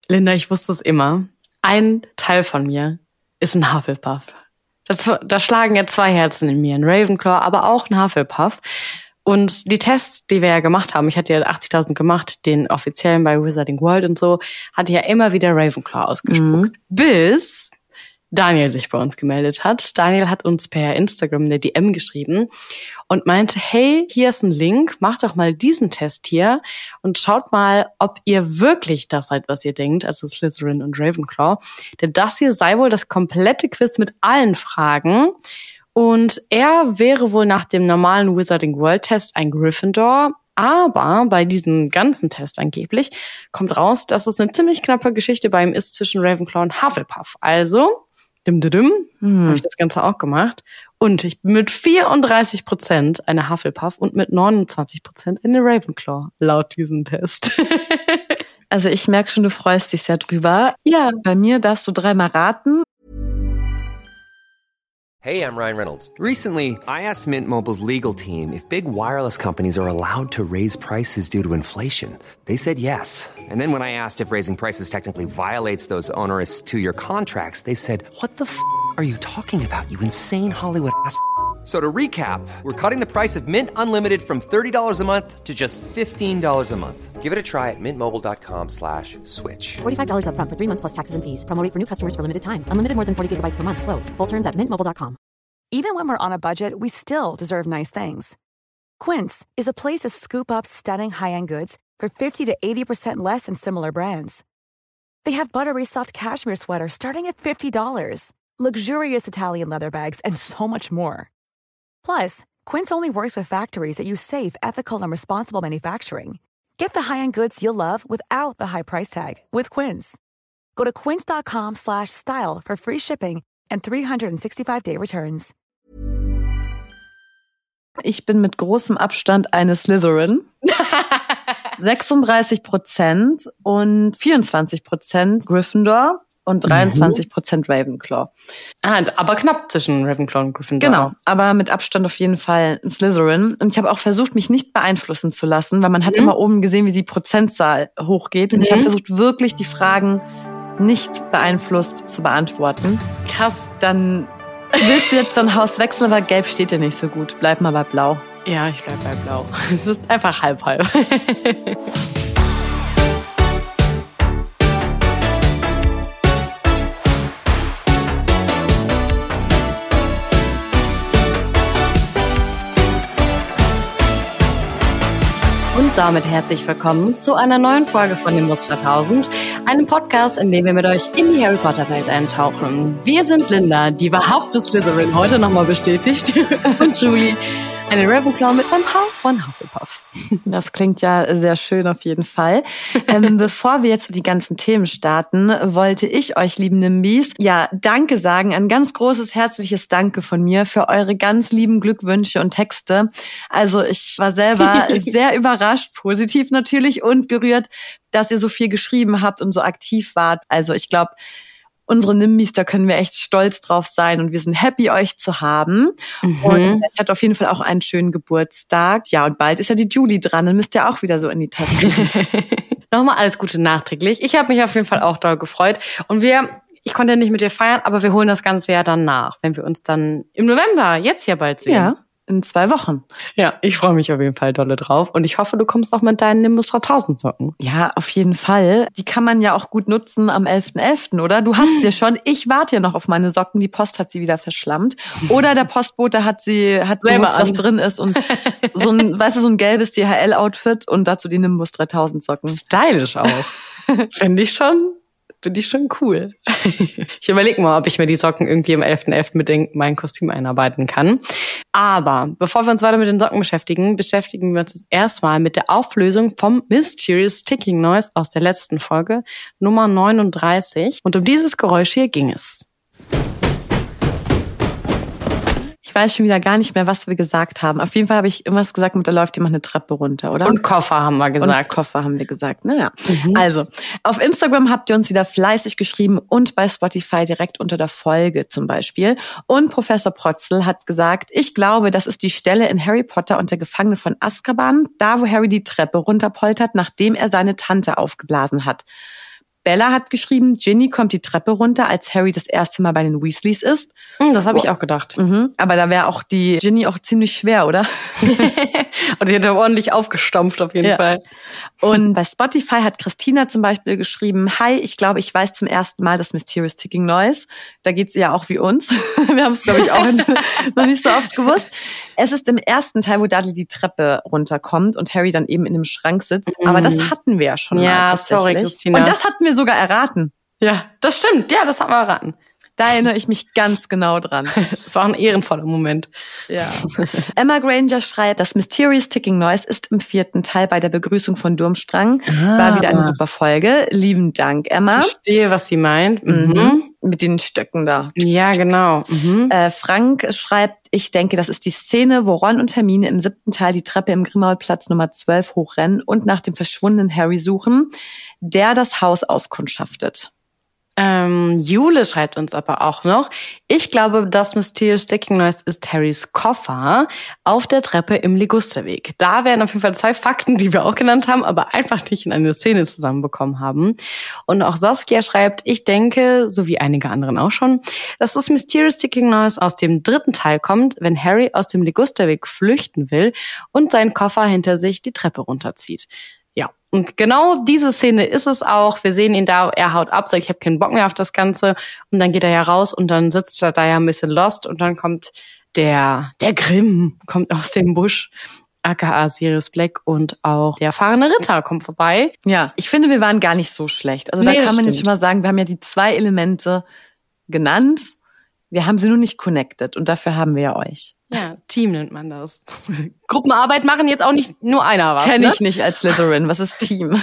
Linda, ich wusste es immer. Ein Teil von mir ist ein Hufflepuff. Da schlagen ja 2 Herzen in mir, ein Ravenclaw, aber auch ein Hufflepuff. Und die Tests, die wir ja gemacht haben, ich hatte ja 80.000 gemacht, den offiziellen bei Wizarding World und so, hatte ja immer wieder Ravenclaw ausgespuckt. Bis Daniel sich bei uns gemeldet hat. Daniel hat uns per Instagram eine DM geschrieben und meinte, hey, hier ist ein Link, macht doch mal diesen Test hier und schaut mal, ob ihr wirklich das seid, was ihr denkt, also Slytherin und Ravenclaw. Denn das hier sei wohl das komplette Quiz mit allen Fragen. Und er wäre wohl nach dem normalen Wizarding World Test ein Gryffindor. Aber bei diesem ganzen Test angeblich kommt raus, dass es eine ziemlich knappe Geschichte bei ihm ist zwischen Ravenclaw und Hufflepuff. Also, habe ich das Ganze auch gemacht. Und ich bin mit 34% eine Hufflepuff und mit 29% eine Ravenclaw, laut diesem Test. Also ich merke schon, du freust dich sehr drüber. Ja. Bei mir darfst du 3-mal raten. Hey, I'm Ryan Reynolds. Recently, I asked Mint Mobile's legal team if big wireless companies are allowed to raise prices due to inflation. They said yes. And then when I asked if raising prices technically violates those onerous 2-year contracts, they said, what the f*** are you talking about, you insane Hollywood ass f- So to recap, we're cutting the price of Mint Unlimited from $30 a month to just $15 a month. Give it a try at mintmobile.com/switch. $45 up front for 3 months plus taxes and fees. Promo rate for new customers for limited time. Unlimited more than 40 gigabytes per month. Slows full terms at mintmobile.com. Even when we're on a budget, we still deserve nice things. Quince is a place to scoop up stunning high-end goods for 50 to 80% less than similar brands. They have buttery soft cashmere sweaters starting at $50, luxurious Italian leather bags, and so much more. Plus, Quince only works with factories that use safe, ethical, and responsible manufacturing. Get the high-end goods you'll love without the high price tag with Quince. Go to quince.com/style for free shipping and 365-day returns. Ich bin mit großem Abstand eine Slytherin. 36% und 24% Gryffindor und 23% Ravenclaw. Aber knapp zwischen Ravenclaw und Gryffindor. Genau, aber mit Abstand auf jeden Fall ein Slytherin. Und ich habe auch versucht, mich nicht beeinflussen zu lassen, weil man hat immer oben gesehen, wie die Prozentzahl hochgeht. Und ich habe versucht, wirklich die Fragen nicht beeinflusst zu beantworten. Krass. Dann willst du jetzt dein Haus wechseln, aber gelb steht dir nicht so gut. Bleib mal bei blau. Ja, ich bleib bei blau. Es ist einfach halb-halb. Und damit herzlich willkommen zu einer neuen Folge von Nimbus 3000, einem Podcast, in dem wir mit euch in die Harry Potter Welt eintauchen. Wir sind Linda, die wahrhafte Slytherin, heute nochmal bestätigt, und Julie, eine Ravenclaw mit einem Hauch von Hufflepuff. Das klingt ja sehr schön auf jeden Fall. Bevor wir jetzt die ganzen Themen starten, wollte ich euch, lieben Nimbis, Danke sagen, ein ganz großes, herzliches Danke von mir für eure ganz lieben Glückwünsche und Texte. Also ich war selber sehr überrascht, positiv natürlich, und gerührt, dass ihr so viel geschrieben habt und so aktiv wart. Also ich glaube, unsere Nimbis, da können wir echt stolz drauf sein und wir sind happy, euch zu haben. Und ich hatte auf jeden Fall auch einen schönen Geburtstag. Ja, und bald ist ja die Julie dran, dann müsst ihr auch wieder so in die Taste. Nochmal alles Gute nachträglich. Ich habe mich auf jeden Fall auch doll gefreut. Und ich konnte ja nicht mit dir feiern, aber wir holen das Ganze ja dann nach, wenn wir uns dann im November, jetzt ja bald sehen. Ja, in 2 Wochen. Ja, ich freue mich auf jeden Fall dolle drauf. Und ich hoffe, du kommst auch mit deinen Nimbus 3000 Socken. Ja, auf jeden Fall. Die kann man ja auch gut nutzen am 11.11., oder? Du hast sie ja schon. Ich warte ja noch auf meine Socken. Die Post hat sie wieder verschlammt. Oder der Postbote hat gewusst, was drin ist. Und so ein gelbes DHL-Outfit und dazu die Nimbus 3000 Socken. Stylisch auch. Finde ich schon cool. Ich überlege mal, ob ich mir die Socken irgendwie am 11.11. mit in mein Kostüm einarbeiten kann. Aber bevor wir uns weiter mit den Socken beschäftigen wir uns jetzt erstmal mit der Auflösung vom Mysterious Ticking Noise aus der letzten Folge, Nummer 39. Und um dieses Geräusch hier ging es. Ich weiß schon wieder gar nicht mehr, was wir gesagt haben. Auf jeden Fall habe ich irgendwas gesagt mit, da läuft jemand eine Treppe runter, oder? Und Koffer haben wir gesagt. Naja. Also, auf Instagram habt ihr uns wieder fleißig geschrieben und bei Spotify direkt unter der Folge zum Beispiel. Und Professor Protzel hat gesagt, ich glaube, das ist die Stelle in Harry Potter und der Gefangene von Azkaban, da wo Harry die Treppe runterpoltert, nachdem er seine Tante aufgeblasen hat. Bella hat geschrieben, Ginny kommt die Treppe runter, als Harry das erste Mal bei den Weasleys ist. Das habe ich auch gedacht. Aber da wäre auch die Ginny auch ziemlich schwer, oder? Und die hat ordentlich aufgestampft auf jeden Fall. Und bei Spotify hat Christina zum Beispiel geschrieben, hi, ich glaube, ich weiß zum ersten Mal das Mysterious Ticking Noise. Da geht's ja auch wie uns. Wir haben es, glaube ich, auch noch nicht so oft gewusst. Es ist im ersten Teil, wo Dudley die Treppe runterkommt und Harry dann eben in dem Schrank sitzt. Aber das hatten wir ja schon mal tatsächlich. Sorry, Christina. Und das hatten wir sogar erraten. Ja, das stimmt. Ja, das haben wir erraten. Da erinnere ich mich ganz genau dran. Das war ein ehrenvoller Moment. Ja. Emma Granger schreibt, das Mysterious Ticking Noise ist im 4. Teil bei der Begrüßung von Durmstrang. War wieder eine super Folge. Lieben Dank, Emma. Ich verstehe, was sie meint. Mit den Stöcken da. Ja, genau. Frank schreibt, ich denke, das ist die Szene, wo Ron und Hermine im 7. Teil die Treppe im Grimmauld-Platz Nummer 12 hochrennen und nach dem verschwundenen Harry suchen, der das Haus auskundschaftet. Jule schreibt uns aber auch noch, ich glaube, das Mysterious Ticking Noise ist Harrys Koffer auf der Treppe im Ligusterweg. Da wären auf jeden Fall 2 Fakten, die wir auch genannt haben, aber einfach nicht in eine Szene zusammenbekommen haben. Und auch Saskia schreibt, ich denke, so wie einige anderen auch schon, dass das Mysterious Ticking Noise aus dem 3. Teil kommt, wenn Harry aus dem Ligusterweg flüchten will und seinen Koffer hinter sich die Treppe runterzieht. Ja, und genau diese Szene ist es auch. Wir sehen ihn da, er haut ab, sagt, ich habe keinen Bock mehr auf das Ganze. Und dann geht er ja raus und dann sitzt er da ja ein bisschen lost. Und dann kommt der Grimm, kommt aus dem Busch, aka Sirius Black. Und auch der fahrende Ritter kommt vorbei. Ja, ich finde, wir waren gar nicht so schlecht. Also Nee, da das kann man jetzt stimmt. schon mal sagen, wir haben ja die 2 Elemente genannt. Wir haben sie nur nicht connected. Und dafür haben wir ja euch. Ja, Team nennt man das. Gruppenarbeit machen jetzt auch nicht nur einer was. Kenn ne? ich nicht als Slytherin. Was ist Team?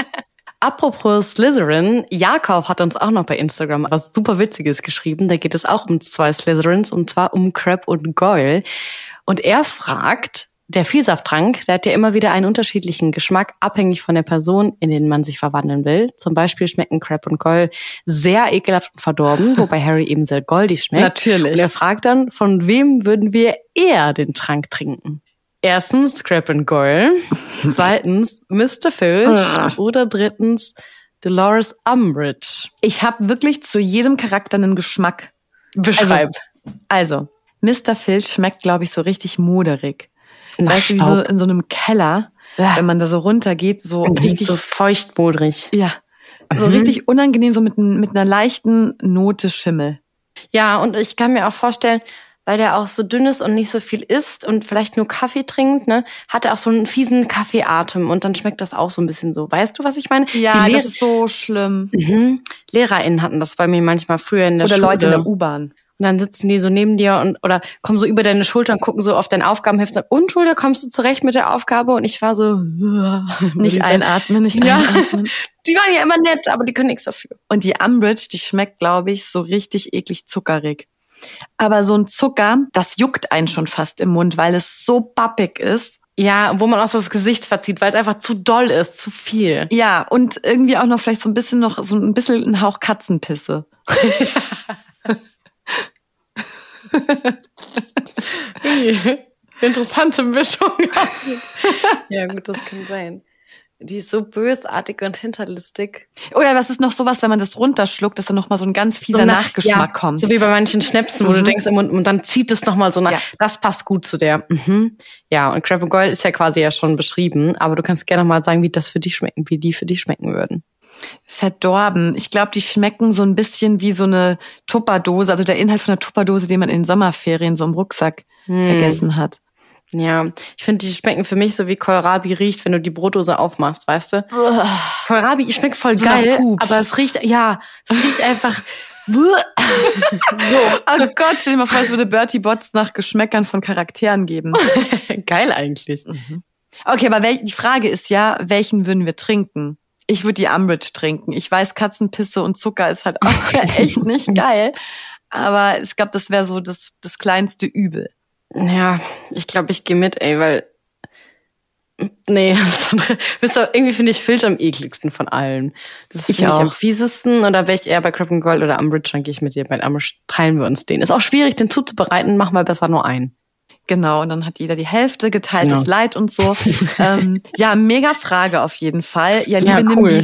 Apropos Slytherin, Jakob hat uns auch noch bei Instagram was super Witziges geschrieben. Da geht es auch um 2 Slytherins, und zwar um Crabbe und Goyle. Und er fragt, der Vielsafttrank, der hat ja immer wieder einen unterschiedlichen Geschmack, abhängig von der Person, in den man sich verwandeln will. Zum Beispiel schmecken Crabbe und Goyle sehr ekelhaft und verdorben, wobei Harry eben sehr goldig schmeckt. Natürlich. Und er fragt dann, von wem würden wir eher den Trank trinken? Erstens Crabbe und Goyle, zweitens Mr. Filch oder drittens Dolores Umbridge. Ich habe wirklich zu jedem Charakter einen Geschmack. Beschreib. Also, Mr. Filch schmeckt, glaube ich, so richtig moderig. Nach Weißt du, wie so Staub. in so einem Keller, wenn man da so runtergeht, so richtig, so feuchtmodrig. ja, so richtig unangenehm, so mit einer leichten Note Schimmel. Ja, und ich kann mir auch vorstellen, weil der auch so dünn ist und nicht so viel isst und vielleicht nur Kaffee trinkt, ne, hat er auch so einen fiesen Kaffeeatem und dann schmeckt das auch so ein bisschen so. Weißt du, was ich meine? Ja, Die das ist so schlimm. LehrerInnen hatten das bei mir manchmal früher in der Oder Schule. Leute in der U-Bahn. Und dann sitzen die so neben dir oder kommen so über deine Schulter und gucken so auf dein Aufgabenheft und sagen, und Julia, kommst du zurecht mit der Aufgabe? Und ich war so, Nicht einatmen, nicht Ja. einatmen. Die waren ja immer nett, aber die können nichts dafür. Und die Umbridge, die schmeckt, glaube ich, so richtig eklig zuckerig. Aber so ein Zucker, das juckt einen schon fast im Mund, weil es so pappig ist. Ja, wo man auch so das Gesicht verzieht, weil es einfach zu doll ist, zu viel. Ja, und irgendwie auch noch vielleicht so ein bisschen ein Hauch Katzenpisse. Interessante Mischung. Ja, gut, das kann sein. Die ist so bösartig und hinterlistig. Oder was ist noch sowas, wenn man das runterschluckt, dass dann noch mal so ein ganz fieser Nachgeschmack kommt. So wie bei manchen Schnäpsen, wo du denkst im Mund und dann zieht es nochmal so nach. Ja. Das passt gut zu der. Ja, und Crabbe und Goyle ist ja quasi ja schon beschrieben, aber du kannst gerne mal sagen, wie die für dich schmecken würden. Verdorben. Ich glaube, die schmecken so ein bisschen wie so eine Tupperdose, also der Inhalt von einer Tupperdose, den man in den Sommerferien so im Rucksack vergessen hat. Ja, ich finde, die schmecken für mich so wie Kohlrabi riecht, wenn du die Brotdose aufmachst, weißt du? Kohlrabi schmeckt voll So nach geil, Pups. aber es riecht einfach Oh Gott, stell dir mal vor, es würde Bertie Botts nach Geschmäckern von Charakteren geben. geil eigentlich. Okay, aber die Frage ist ja, welchen würden wir trinken? Ich würde die Umbridge trinken. Ich weiß, Katzenpisse und Zucker ist halt auch echt nicht geil. Aber ich glaube, das wäre so das kleinste Übel. Ja, ich glaube, ich gehe mit, weil nee, irgendwie finde ich Filch am ekligsten von allen. Das Ich finde ich auch. am fiesesten. Oder wäre ich eher bei Crabbe und Goyle oder Umbridge, dann gehe ich mit dir. Bei Umbridge teilen wir uns den. Ist auch schwierig, den zuzubereiten. Machen wir besser nur einen. Genau, und dann hat jeder die Hälfte, geteiltes Genau. Leid und so. Ja, mega Frage auf jeden Fall. Ja, liebe Ja, cool. Nimbys,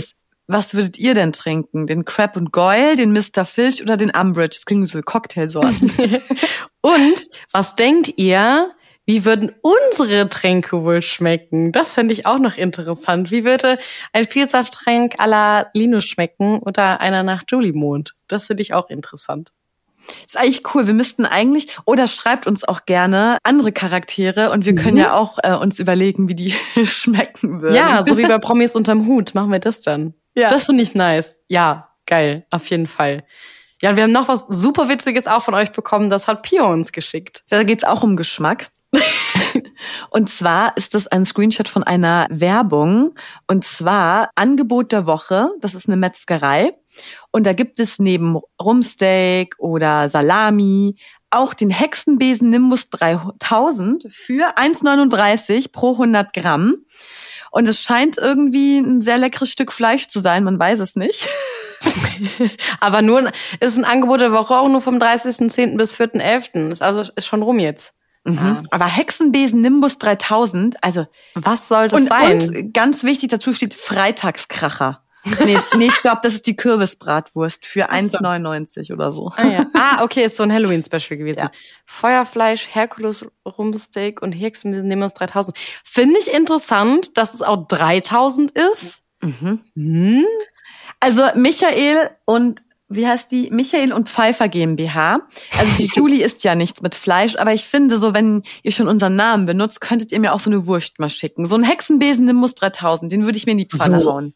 Was würdet ihr denn trinken? Den Crab and Goyle, den Mr. Filch oder den Umbridge? Das klingt so Cocktailsorten. Und was denkt ihr, wie würden unsere Tränke wohl schmecken? Das fände ich auch noch interessant. Wie würde ein Vielsafttrank à la Linus schmecken unter einer Nacht Julie-Mond? Das finde ich auch interessant. Das ist eigentlich cool. Wir müssten eigentlich, oder schreibt uns auch gerne andere Charaktere und wir können ja auch uns überlegen, wie die schmecken würden. Ja, so wie bei Promis unterm Hut machen wir das dann. Ja. Das finde ich nice. Ja, geil, auf jeden Fall. Ja, und wir haben noch was super Witziges auch von euch bekommen. Das hat Pio uns geschickt. Da geht's auch um Geschmack. Und zwar ist das ein Screenshot von einer Werbung. Und zwar Angebot der Woche. Das ist eine Metzgerei. Und da gibt es neben Rumsteak oder Salami auch den Hexenbesen Nimbus 3000 für 1,39 pro 100 Gramm. Und es scheint irgendwie ein sehr leckeres Stück Fleisch zu sein. Man weiß es nicht. Aber ist ein Angebot der Woche auch nur vom 30.10. bis 4.11. Also ist schon rum jetzt. Mhm. Aber Hexenbesen Nimbus 3000, also was soll das sein? Und ganz wichtig, dazu steht Freitagskracher. Nee, ich glaube, das ist die Kürbisbratwurst für 1,99 oder so. Okay, ist so ein Halloween-Special gewesen. Ja. Feuerfleisch, Herkules Rumsteak und Hexenbesen Nimbus 3000. Finde ich interessant, dass es auch 3000 ist. Mhm. Also Michael und Michael und Pfeiffer GmbH. Also die Julie isst ja nichts mit Fleisch, aber ich finde so, wenn ihr schon unseren Namen benutzt, könntet ihr mir auch so eine Wurst mal schicken. So einen Hexenbesen Nimbus 3000, den würde ich mir in die Pfanne hauen.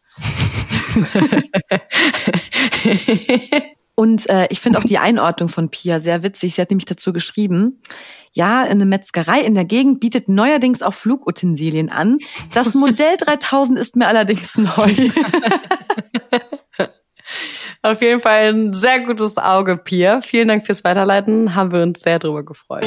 Und ich finde auch die Einordnung von Pia sehr witzig. Sie hat nämlich dazu geschrieben, ja, eine Metzgerei in der Gegend bietet neuerdings auch Flugutensilien an. Das Modell 3000 ist mir allerdings neu. Auf jeden Fall ein sehr gutes Auge, Pia. Vielen Dank fürs Weiterleiten. Haben wir uns sehr drüber gefreut.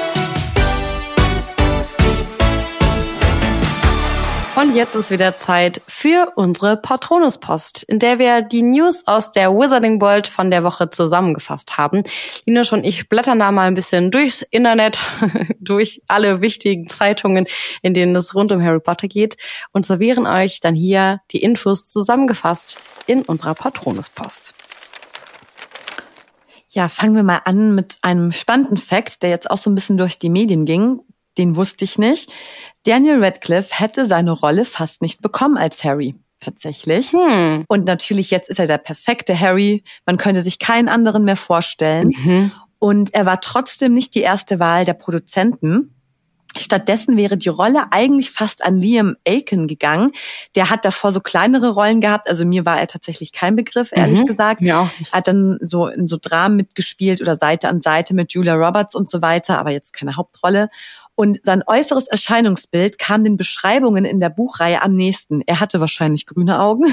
Und jetzt ist wieder Zeit für unsere Patronuspost, in der wir die News aus der Wizarding World von der Woche zusammengefasst haben. Linus und ich blättern da mal ein bisschen durchs Internet, durch alle wichtigen Zeitungen, in denen es rund um Harry Potter geht und servieren euch dann hier die Infos zusammengefasst in unserer Patronuspost. Ja, fangen wir mal an mit einem spannenden Fact, der jetzt auch so ein bisschen durch die Medien ging. Den wusste ich nicht. Daniel Radcliffe hätte seine Rolle fast nicht bekommen als Harry. Tatsächlich. Und natürlich, jetzt ist er der perfekte Harry. Man könnte sich keinen anderen mehr vorstellen. Und er war trotzdem nicht die erste Wahl der Produzenten. Stattdessen wäre die Rolle eigentlich fast an Liam Aiken gegangen. Der hat davor so kleinere Rollen gehabt. Also mir war er tatsächlich kein Begriff, ehrlich gesagt. Ja. Hat dann so in so Dramen mitgespielt oder Seite an Seite mit Julia Roberts und so weiter, aber jetzt keine Hauptrolle. Und sein äußeres Erscheinungsbild kam den Beschreibungen in der Buchreihe am nächsten. Er hatte wahrscheinlich grüne Augen.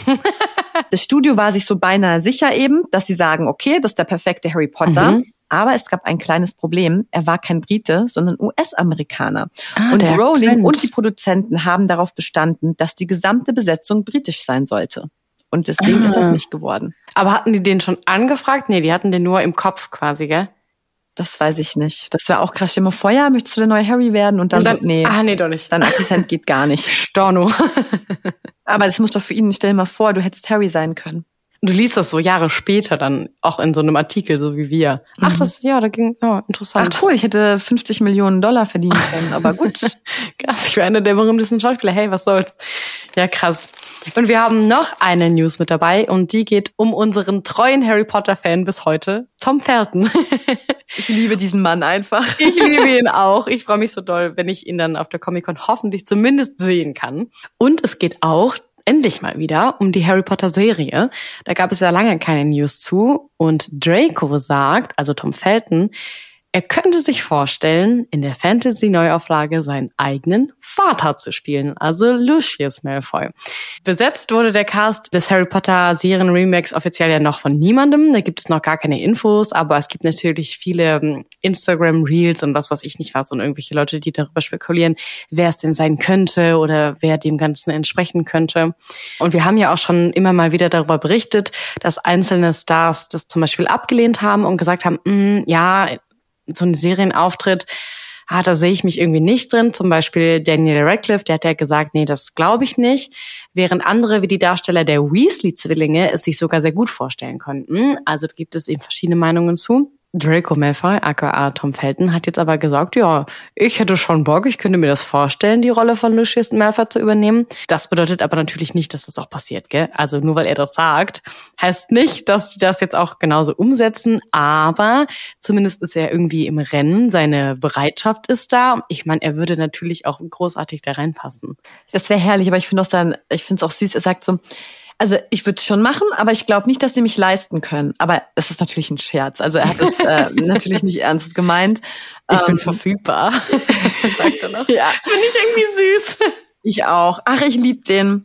Das Studio war sich so beinahe sicher eben, dass sie sagen, okay, das ist der perfekte Harry Potter. Aber es gab ein kleines Problem. Er war kein Brite, sondern US-Amerikaner. Und Rowling und die Produzenten haben darauf bestanden, dass die gesamte Besetzung britisch sein sollte. Und deswegen ist das nicht geworden. Aber hatten die den schon angefragt? Nee, die hatten den nur im Kopf quasi, gell? Das weiß ich nicht. Das wäre auch krass. Stell dir mal vor, ja, möchtest du der neue Harry werden? Und dann so, nee. Nee, doch nicht. Dein Akzent geht gar nicht. Storno. Aber das muss doch für ihn, stell dir mal vor, du hättest Harry sein können. Du liest das so Jahre später dann auch in so einem Artikel, so wie wir. Ach, da ging, interessant. Ach cool, ich hätte $50 Millionen verdienen können, aber gut. Krass, ich war einer der berühmtesten Schauspieler. Hey, was soll's? Ja, krass. Und wir haben noch eine News mit dabei und die geht um unseren treuen Harry Potter-Fan bis heute, Tom Felton. Ich liebe diesen Mann einfach. Ich liebe ihn auch. Ich freue mich so doll, wenn ich ihn dann auf der Comic-Con hoffentlich zumindest sehen kann. Und es geht auch endlich mal wieder um die Harry Potter Serie. Da gab es ja lange keine News zu. Und Draco sagt, also Tom Felton, er könnte sich vorstellen, in der Fantasy-Neuauflage seinen eigenen Vater zu spielen, also Lucius Malfoy. Besetzt wurde der Cast des Harry Potter Serien-Remakes offiziell ja noch von niemandem. Da gibt es noch gar keine Infos, aber es gibt natürlich viele Instagram-Reels und was weiß ich nicht was und irgendwelche Leute, die darüber spekulieren, wer es denn sein könnte oder wer dem Ganzen entsprechen könnte. Und wir haben ja auch schon immer mal wieder darüber berichtet, dass einzelne Stars das zum Beispiel abgelehnt haben und gesagt haben, ja, so ein Serienauftritt da sehe ich mich irgendwie nicht drin. Zum Beispiel Daniel Radcliffe, der hat ja gesagt, nee, das glaube ich nicht. Während andere, wie die Darsteller der Weasley-Zwillinge, es sich sogar sehr gut vorstellen konnten. Also da gibt es eben verschiedene Meinungen zu. Draco Malfoy, aka Tom Felton, hat jetzt aber gesagt, ja, ich hätte schon Bock, ich könnte mir das vorstellen, die Rolle von Lucius Malfoy zu übernehmen. Das bedeutet aber natürlich nicht, dass das auch passiert, gell? Also nur weil er das sagt, heißt nicht, dass die das jetzt auch genauso umsetzen, aber zumindest ist er irgendwie im Rennen, seine Bereitschaft ist da. Ich meine, er würde natürlich auch großartig da reinpassen. Das wäre herrlich, aber ich finde es auch süß, er sagt so, also ich würde es schon machen, aber ich glaube nicht, dass sie mich leisten können. Aber es ist natürlich ein Scherz. Also er hat es natürlich nicht ernst gemeint. Ich bin verfügbar, sagt er noch. Ja. Finde ich irgendwie süß. Ich auch. Ach, ich liebe den.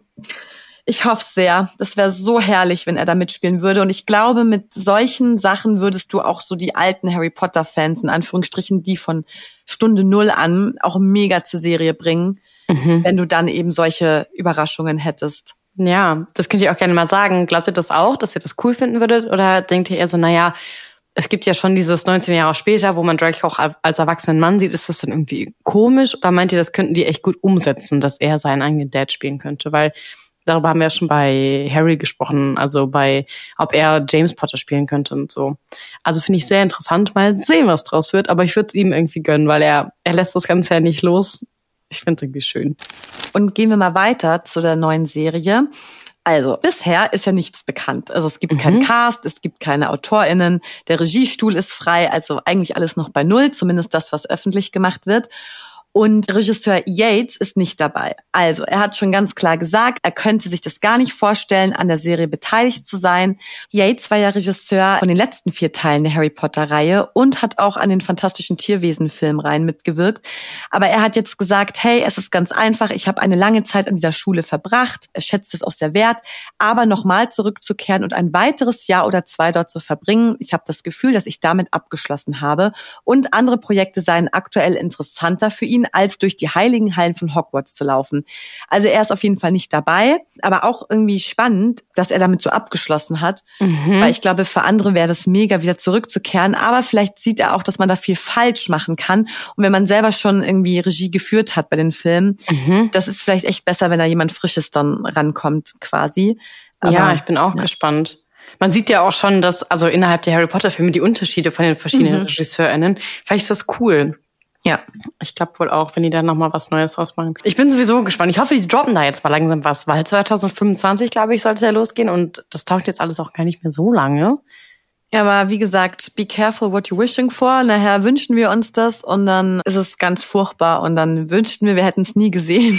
Ich hoffe sehr. Das wäre so herrlich, wenn er da mitspielen würde. Und ich glaube, mit solchen Sachen würdest du auch so die alten Harry Potter-Fans, in Anführungsstrichen, die von Stunde 0 an, auch mega zur Serie bringen, wenn du dann eben solche Überraschungen hättest. Ja, das könnt ihr auch gerne mal sagen. Glaubt ihr das auch, dass ihr das cool finden würdet? Oder denkt ihr eher so, naja, es gibt ja schon dieses 19 Jahre später, wo man Draco auch als erwachsenen Mann sieht. Ist das dann irgendwie komisch? Oder meint ihr, das könnten die echt gut umsetzen, dass er seinen eigenen Dad spielen könnte? Weil darüber haben wir ja schon bei Harry gesprochen, also ob er James Potter spielen könnte und so. Also finde ich sehr interessant. Mal sehen, was draus wird. Aber ich würde es ihm irgendwie gönnen, weil er lässt das Ganze ja nicht los. Ich finde es irgendwie schön. Und gehen wir mal weiter zu der neuen Serie. Also, bisher ist ja nichts bekannt. Also es gibt keinen Cast, es gibt keine AutorInnen, der Regiestuhl ist frei, also eigentlich alles noch bei Null, zumindest das, was öffentlich gemacht wird. Und Regisseur Yates ist nicht dabei. Also er hat schon ganz klar gesagt, er könnte sich das gar nicht vorstellen, an der Serie beteiligt zu sein. Yates war ja Regisseur von den letzten 4 Teilen der Harry Potter-Reihe und hat auch an den Fantastischen Tierwesen-Filmreihen mitgewirkt. Aber er hat jetzt gesagt, hey, es ist ganz einfach, ich habe eine lange Zeit an dieser Schule verbracht, er schätzt es auch sehr wert, aber nochmal zurückzukehren und ein weiteres Jahr oder 2 dort zu verbringen, ich habe das Gefühl, dass ich damit abgeschlossen habe und andere Projekte seien aktuell interessanter für ihn, als durch die heiligen Hallen von Hogwarts zu laufen. Also er ist auf jeden Fall nicht dabei, aber auch irgendwie spannend, dass er damit so abgeschlossen hat, weil ich glaube, für andere wäre das mega, wieder zurückzukehren, aber vielleicht sieht er auch, dass man da viel falsch machen kann und wenn man selber schon irgendwie Regie geführt hat bei den Filmen, das ist vielleicht echt besser, wenn da jemand Frisches dann rankommt quasi. Aber, ja, ich bin auch gespannt. Man sieht ja auch schon, dass also innerhalb der Harry Potter Filme die Unterschiede von den verschiedenen RegisseurInnen, vielleicht ist das cool. Ja. Ich glaube wohl auch, wenn die da nochmal was Neues rausmachen. Ich bin sowieso gespannt. Ich hoffe, die droppen da jetzt mal langsam was, weil 2025, glaube ich, sollte es ja losgehen und das taugt jetzt alles auch gar nicht mehr so lange. Ja, aber wie gesagt, be careful what you're wishing for. Nachher wünschen wir uns das und dann ist es ganz furchtbar und dann wünschten wir hätten es nie gesehen.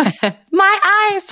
My eyes!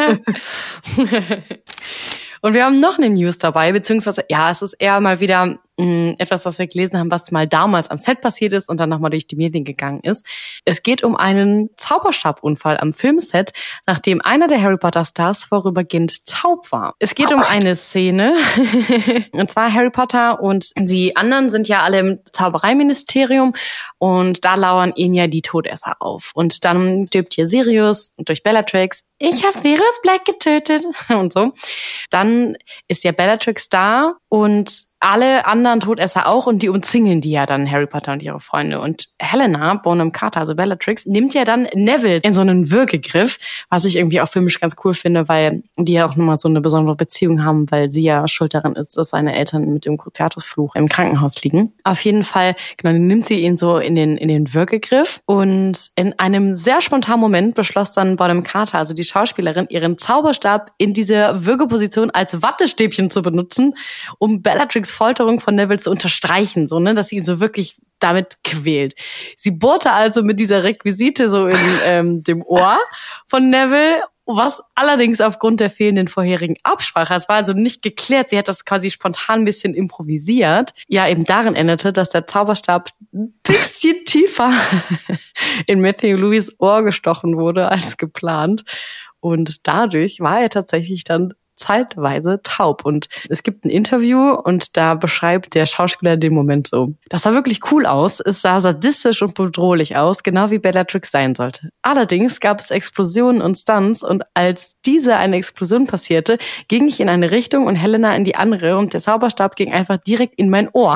Und wir haben noch eine News dabei, beziehungsweise, ja, es ist eher mal wieder etwas, was wir gelesen haben, was mal damals am Set passiert ist und dann nochmal durch die Medien gegangen ist. Es geht um einen Zauberstabunfall am Filmset, nachdem einer der Harry Potter Stars vorübergehend taub war. Es geht um eine Szene, und zwar Harry Potter und die anderen sind ja alle im Zaubereiministerium und da lauern ihnen ja die Todesser auf. Und dann stirbt hier Sirius durch Bellatrix, ich habe Sirius Black getötet und so. Dann ist ja Bellatrix da und alle anderen Todesser auch und die umzingeln die ja dann, Harry Potter und ihre Freunde. Und Helena Bonham Carter, also Bellatrix, nimmt ja dann Neville in so einen Würgegriff, was ich irgendwie auch filmisch ganz cool finde, weil die ja auch nochmal so eine besondere Beziehung haben, weil sie ja schuld daran ist, dass seine Eltern mit dem Cruciatusfluch im Krankenhaus liegen. Auf jeden Fall, genau, dann nimmt sie ihn so in den Würgegriff und in einem sehr spontanen Moment beschloss dann Bonham Carter, also die Schauspielerin, ihren Zauberstab in dieser Würgeposition als Wattestäbchen zu benutzen, um Bellatrix Folterung von Neville zu unterstreichen, so, ne, dass sie ihn so wirklich damit quält. Sie bohrte also mit dieser Requisite so in dem Ohr von Neville, was allerdings aufgrund der fehlenden vorherigen Absprache, es war also nicht geklärt, sie hat das quasi spontan ein bisschen improvisiert, ja eben darin endete, dass der Zauberstab ein bisschen tiefer in Matthew Louis Ohr gestochen wurde als geplant und dadurch war er tatsächlich dann zeitweise taub. Und es gibt ein Interview und da beschreibt der Schauspieler den Moment so. Das sah wirklich cool aus, es sah sadistisch und bedrohlich aus, genau wie Bellatrix sein sollte. Allerdings gab es Explosionen und Stunts und als eine Explosion passierte, ging ich in eine Richtung und Helena in die andere und der Zauberstab ging einfach direkt in mein Ohr.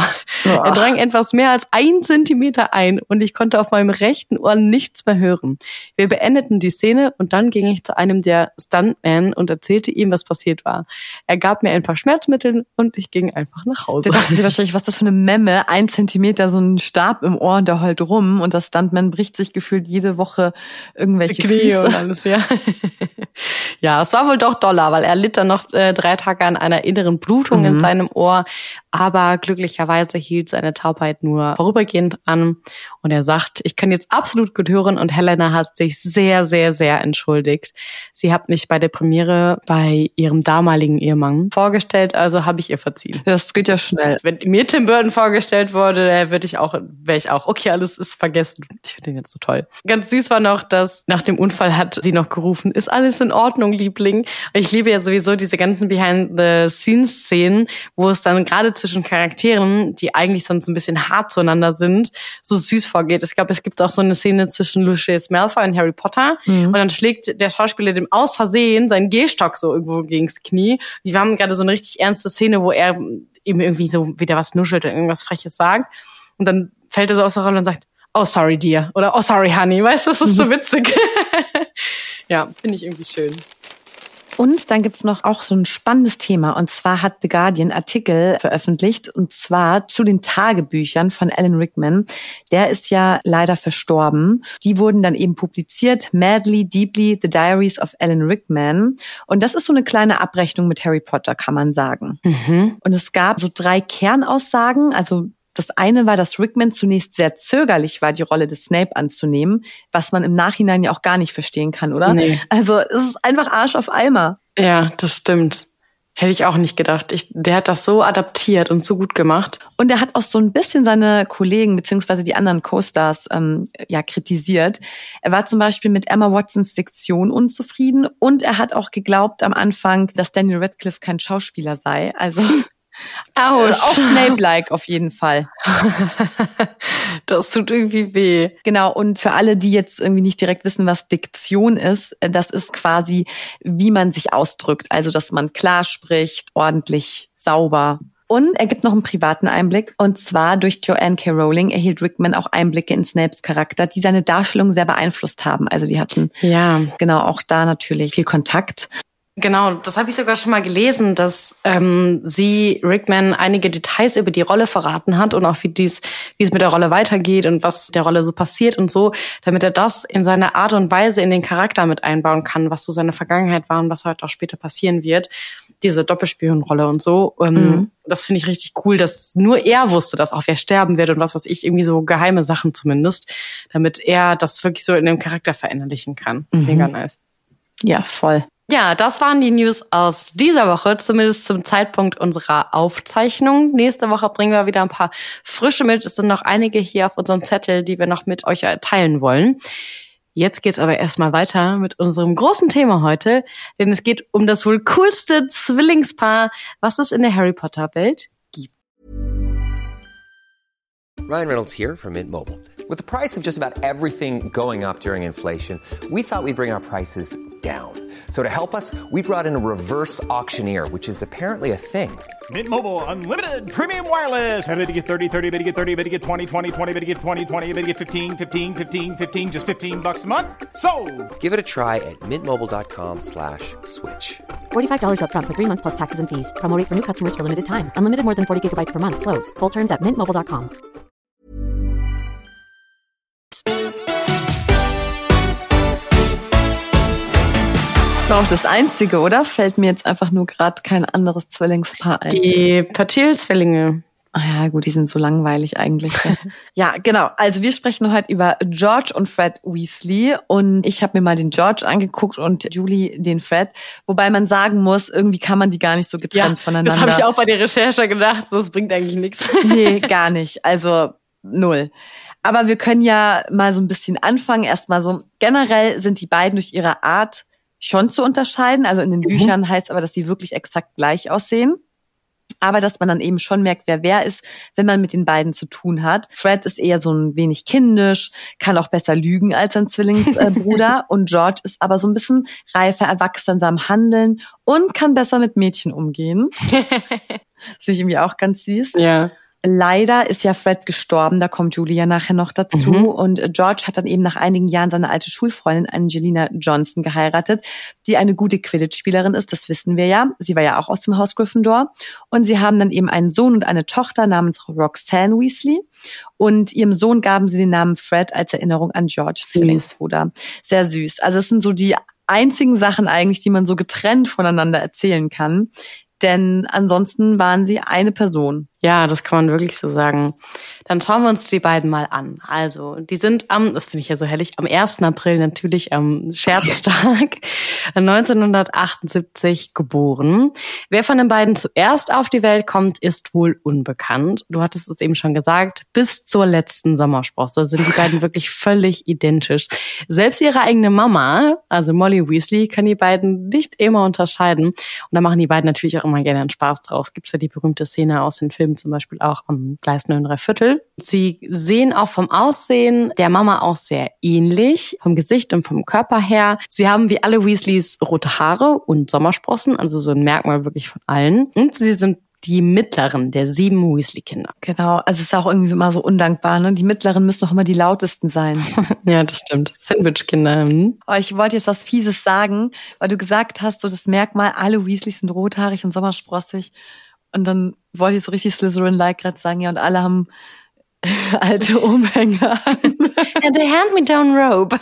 Er drang etwas mehr als 1 Zentimeter ein und ich konnte auf meinem rechten Ohr nichts mehr hören. Wir beendeten die Szene und dann ging ich zu einem der Stuntmen und erzählte ihm, was passiert war. Er gab mir ein paar Schmerzmittel und ich ging einfach nach Hause. Da dachte sie wahrscheinlich, was ist das für eine Memme? 1 Zentimeter, so ein Stab im Ohr und der heult rum und das Stuntman bricht sich gefühlt jede Woche irgendwelche Knie Füße. und alles, ja. Ja, es war wohl doch doller, weil er litt dann noch 3 Tage an einer inneren Blutung in seinem Ohr. Aber glücklicherweise hielt seine Taubheit nur vorübergehend an. Und er sagt, ich kann jetzt absolut gut hören. Und Helena hat sich sehr, sehr, sehr entschuldigt. Sie hat mich bei der Premiere bei ihrem damaligen Ehemann vorgestellt, also habe ich ihr verziehen. Das geht ja schnell. Wenn mir Tim Burton vorgestellt wurde, wäre ich auch, okay, alles ist vergessen. Ich finde ihn jetzt so toll. Ganz süß war noch, dass nach dem Unfall hat sie noch gerufen, ist alles in Ordnung, Liebling? Ich liebe ja sowieso diese ganzen Behind-the-Scenes-Szenen, wo es dann gerade zwischen Charakteren, die eigentlich sonst ein bisschen hart zueinander sind, so süß vorgeht. Ich glaube, es gibt auch so eine Szene zwischen Lucius Malfoy und Harry Potter und dann schlägt der Schauspieler dem aus Versehen seinen Gehstock so irgendwo gegens Knie. Die haben gerade so eine richtig ernste Szene, wo er eben irgendwie so wieder was nuschelt oder irgendwas Freches sagt und dann fällt er so aus der Rolle und sagt, oh, sorry, dear. Oder oh, sorry, honey. Weißt du, das ist so witzig. Ja, finde ich irgendwie schön. Und dann gibt's noch auch so ein spannendes Thema. Und zwar hat The Guardian Artikel veröffentlicht. Und zwar zu den Tagebüchern von Alan Rickman. Der ist ja leider verstorben. Die wurden dann eben publiziert. Madly, Deeply, The Diaries of Alan Rickman. Und das ist so eine kleine Abrechnung mit Harry Potter, kann man sagen. Und es gab so 3 Kernaussagen. Also das eine war, dass Rickman zunächst sehr zögerlich war, die Rolle des Snape anzunehmen, was man im Nachhinein ja auch gar nicht verstehen kann, oder? Nee. Also es ist einfach Arsch auf Eimer. Ja, das stimmt. Hätte ich auch nicht gedacht. Der hat das so adaptiert und so gut gemacht. Und er hat auch so ein bisschen seine Kollegen beziehungsweise die anderen Co-Stars kritisiert. Er war zum Beispiel mit Emma Watsons Diktion unzufrieden und er hat auch geglaubt am Anfang, dass Daniel Radcliffe kein Schauspieler sei. Also auch Snape-like auf jeden Fall. Das tut irgendwie weh. Genau, und für alle, die jetzt irgendwie nicht direkt wissen, was Diktion ist, das ist quasi, wie man sich ausdrückt. Also, dass man klar spricht, ordentlich, sauber. Und er gibt noch einen privaten Einblick. Und zwar durch Joanne K. Rowling erhielt Rickman auch Einblicke in Snapes Charakter, die seine Darstellung sehr beeinflusst haben. Also die hatten genau auch da natürlich viel Kontakt. Genau, das habe ich sogar schon mal gelesen, dass sie Rickman einige Details über die Rolle verraten hat und auch wie es mit der Rolle weitergeht und was der Rolle so passiert und so, damit er das in seine Art und Weise in den Charakter mit einbauen kann, was so seine Vergangenheit war und was heute auch später passieren wird. Diese Doppelspionrolle und so. Das finde ich richtig cool, dass nur er wusste, dass auch wer sterben wird und was weiß ich, irgendwie so geheime Sachen zumindest, damit er das wirklich so in dem Charakter verinnerlichen kann. Mega nice. Ja, voll. Ja, das waren die News aus dieser Woche, zumindest zum Zeitpunkt unserer Aufzeichnung. Nächste Woche bringen wir wieder ein paar frische mit. Es sind noch einige hier auf unserem Zettel, die wir noch mit euch teilen wollen. Jetzt geht's aber erstmal weiter mit unserem großen Thema heute, denn es geht um das wohl coolste Zwillingspaar, was es in der Harry Potter Welt gibt. Ryan Reynolds here from Mint Mobile. With the price of just about everything going up during inflation, we thought we'd bring our prices down. So to help us, we brought in a reverse auctioneer, which is apparently a thing. Mint Mobile Unlimited Premium Wireless. How to get 30, 30, bit to get 30, bit to get 20, 20, 20, bit to get 20, 20, bit to get 15, 15, 15, 15, just $15 a month? Sold! Give it a try at mintmobile.com/switch. $45 up front for 3 months plus taxes and fees. Promo rate for new customers for limited time. Unlimited more than 40 gigabytes per month. Slows full terms at mintmobile.com. Das war auch das Einzige, oder? Fällt mir jetzt einfach nur gerade kein anderes Zwillingspaar ein. Die Patil-Zwillinge. Ah ja, gut, die sind so langweilig eigentlich. Ja, genau. Also wir sprechen heute über George und Fred Weasley. Und ich habe mir mal den George angeguckt und Julie den Fred. Wobei man sagen muss, irgendwie kann man die gar nicht so getrennt voneinander. Das habe ich auch bei der Recherche gedacht. Das bringt eigentlich nichts. Nee, gar nicht. Also 0. Aber wir können ja mal so ein bisschen anfangen. Erstmal so, generell sind die beiden durch ihre Art schon zu unterscheiden. Also in den Büchern heißt aber, dass sie wirklich exakt gleich aussehen. Aber dass man dann eben schon merkt, wer ist, wenn man mit den beiden zu tun hat. Fred ist eher so ein wenig kindisch, kann auch besser lügen als sein Zwillingsbruder. Und George ist aber so ein bisschen reifer, erwachsen in seinem Handeln und kann besser mit Mädchen umgehen. Das finde ich irgendwie auch ganz süß. Ja. leider ist ja Fred gestorben, da kommt Julia nachher noch dazu. Und George hat dann eben nach einigen Jahren seine alte Schulfreundin Angelina Johnson geheiratet, die eine gute Quidditch-Spielerin ist, das wissen wir ja. Sie war ja auch aus dem Haus Gryffindor. Und sie haben dann eben einen Sohn und eine Tochter namens Roxanne Weasley. Und ihrem Sohn gaben sie den Namen Fred als Erinnerung an George, Zwillingsbruder. Sehr süß. Also es sind so die einzigen Sachen eigentlich, die man so getrennt voneinander erzählen kann. Denn ansonsten waren sie eine Person. Ja, das kann man wirklich so sagen. Dann schauen wir uns die beiden mal an. Also, die sind das finde ich ja so herrlich, am 1. April natürlich am Scherztag 1978 geboren. Wer von den beiden zuerst auf die Welt kommt, ist wohl unbekannt. Du hattest es eben schon gesagt, bis zur letzten Sommersprosse sind die beiden wirklich völlig identisch. Selbst ihre eigene Mama, also Molly Weasley, kann die beiden nicht immer unterscheiden. Und da machen die beiden natürlich auch immer gerne einen Spaß draus. Gibt's ja die berühmte Szene aus den Filmen, zum Beispiel auch am Gleis 9 3/4. Sie sehen auch vom Aussehen der Mama auch sehr ähnlich, vom Gesicht und vom Körper her. Sie haben wie alle Weasleys rote Haare und Sommersprossen, also so ein Merkmal wirklich von allen. Und sie sind die mittleren der 7 Weasley-Kinder. Genau, also es ist auch irgendwie immer so undankbar, ne? Die mittleren müssen doch immer die lautesten sein. Ja, das stimmt. Sandwich-Kinder. Oh, ich wollte jetzt was Fieses sagen, weil du gesagt hast, so das Merkmal, alle Weasleys sind rothaarig und sommersprossig. Und dann wollte ich so richtig Slytherin-like gerade sagen, ja, und alle haben alte Umhänge an. And a hand-me-down-robe.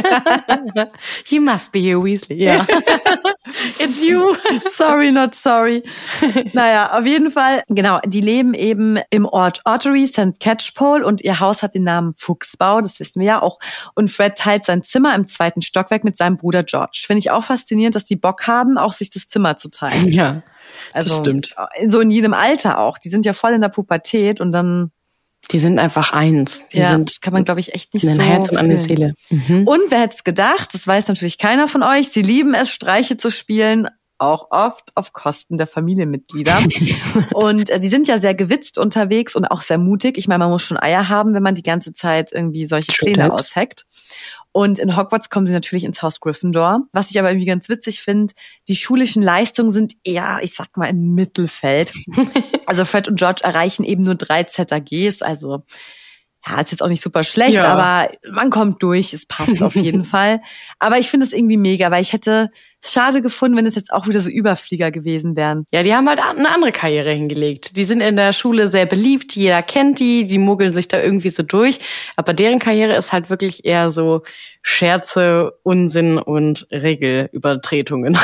Ja. You must be a Weasley. Ja. It's you. Sorry, not sorry. Naja, auf jeden Fall, genau, die leben eben im Ort Ottery, St. Catchpole, und ihr Haus hat den Namen Fuchsbau, das wissen wir ja auch. Und Fred teilt sein Zimmer im 2. Stockwerk mit seinem Bruder George. Finde ich auch faszinierend, dass die Bock haben, auch sich das Zimmer zu teilen. Ja, also, das stimmt. So in jedem Alter auch. Die sind ja voll in der Pubertät und dann... Die sind einfach eins. Die sind, das kann man, glaube ich, echt nicht so so Herz und an die Seele. Und wer hätte es gedacht, das weiß natürlich keiner von euch, sie lieben es, Streiche zu spielen, auch oft auf Kosten der Familienmitglieder. Und die sind ja sehr gewitzt unterwegs und auch sehr mutig. Ich meine, man muss schon Eier haben, wenn man die ganze Zeit irgendwie solche Pläne ausheckt. Und in Hogwarts kommen sie natürlich ins Haus Gryffindor. Was ich aber irgendwie ganz witzig finde, die schulischen Leistungen sind eher, ich sag mal, im Mittelfeld. Also Fred und George erreichen eben nur 3 ZAGs, also ja, ist jetzt auch nicht super schlecht, aber man kommt durch, es passt auf jeden Fall. Aber ich finde es irgendwie mega, weil ich hätte es schade gefunden, wenn es jetzt auch wieder so Überflieger gewesen wären. Ja, die haben halt eine andere Karriere hingelegt. Die sind in der Schule sehr beliebt, jeder kennt die muggeln sich da irgendwie so durch. Aber deren Karriere ist halt wirklich eher so Scherze, Unsinn und Regelübertretungen.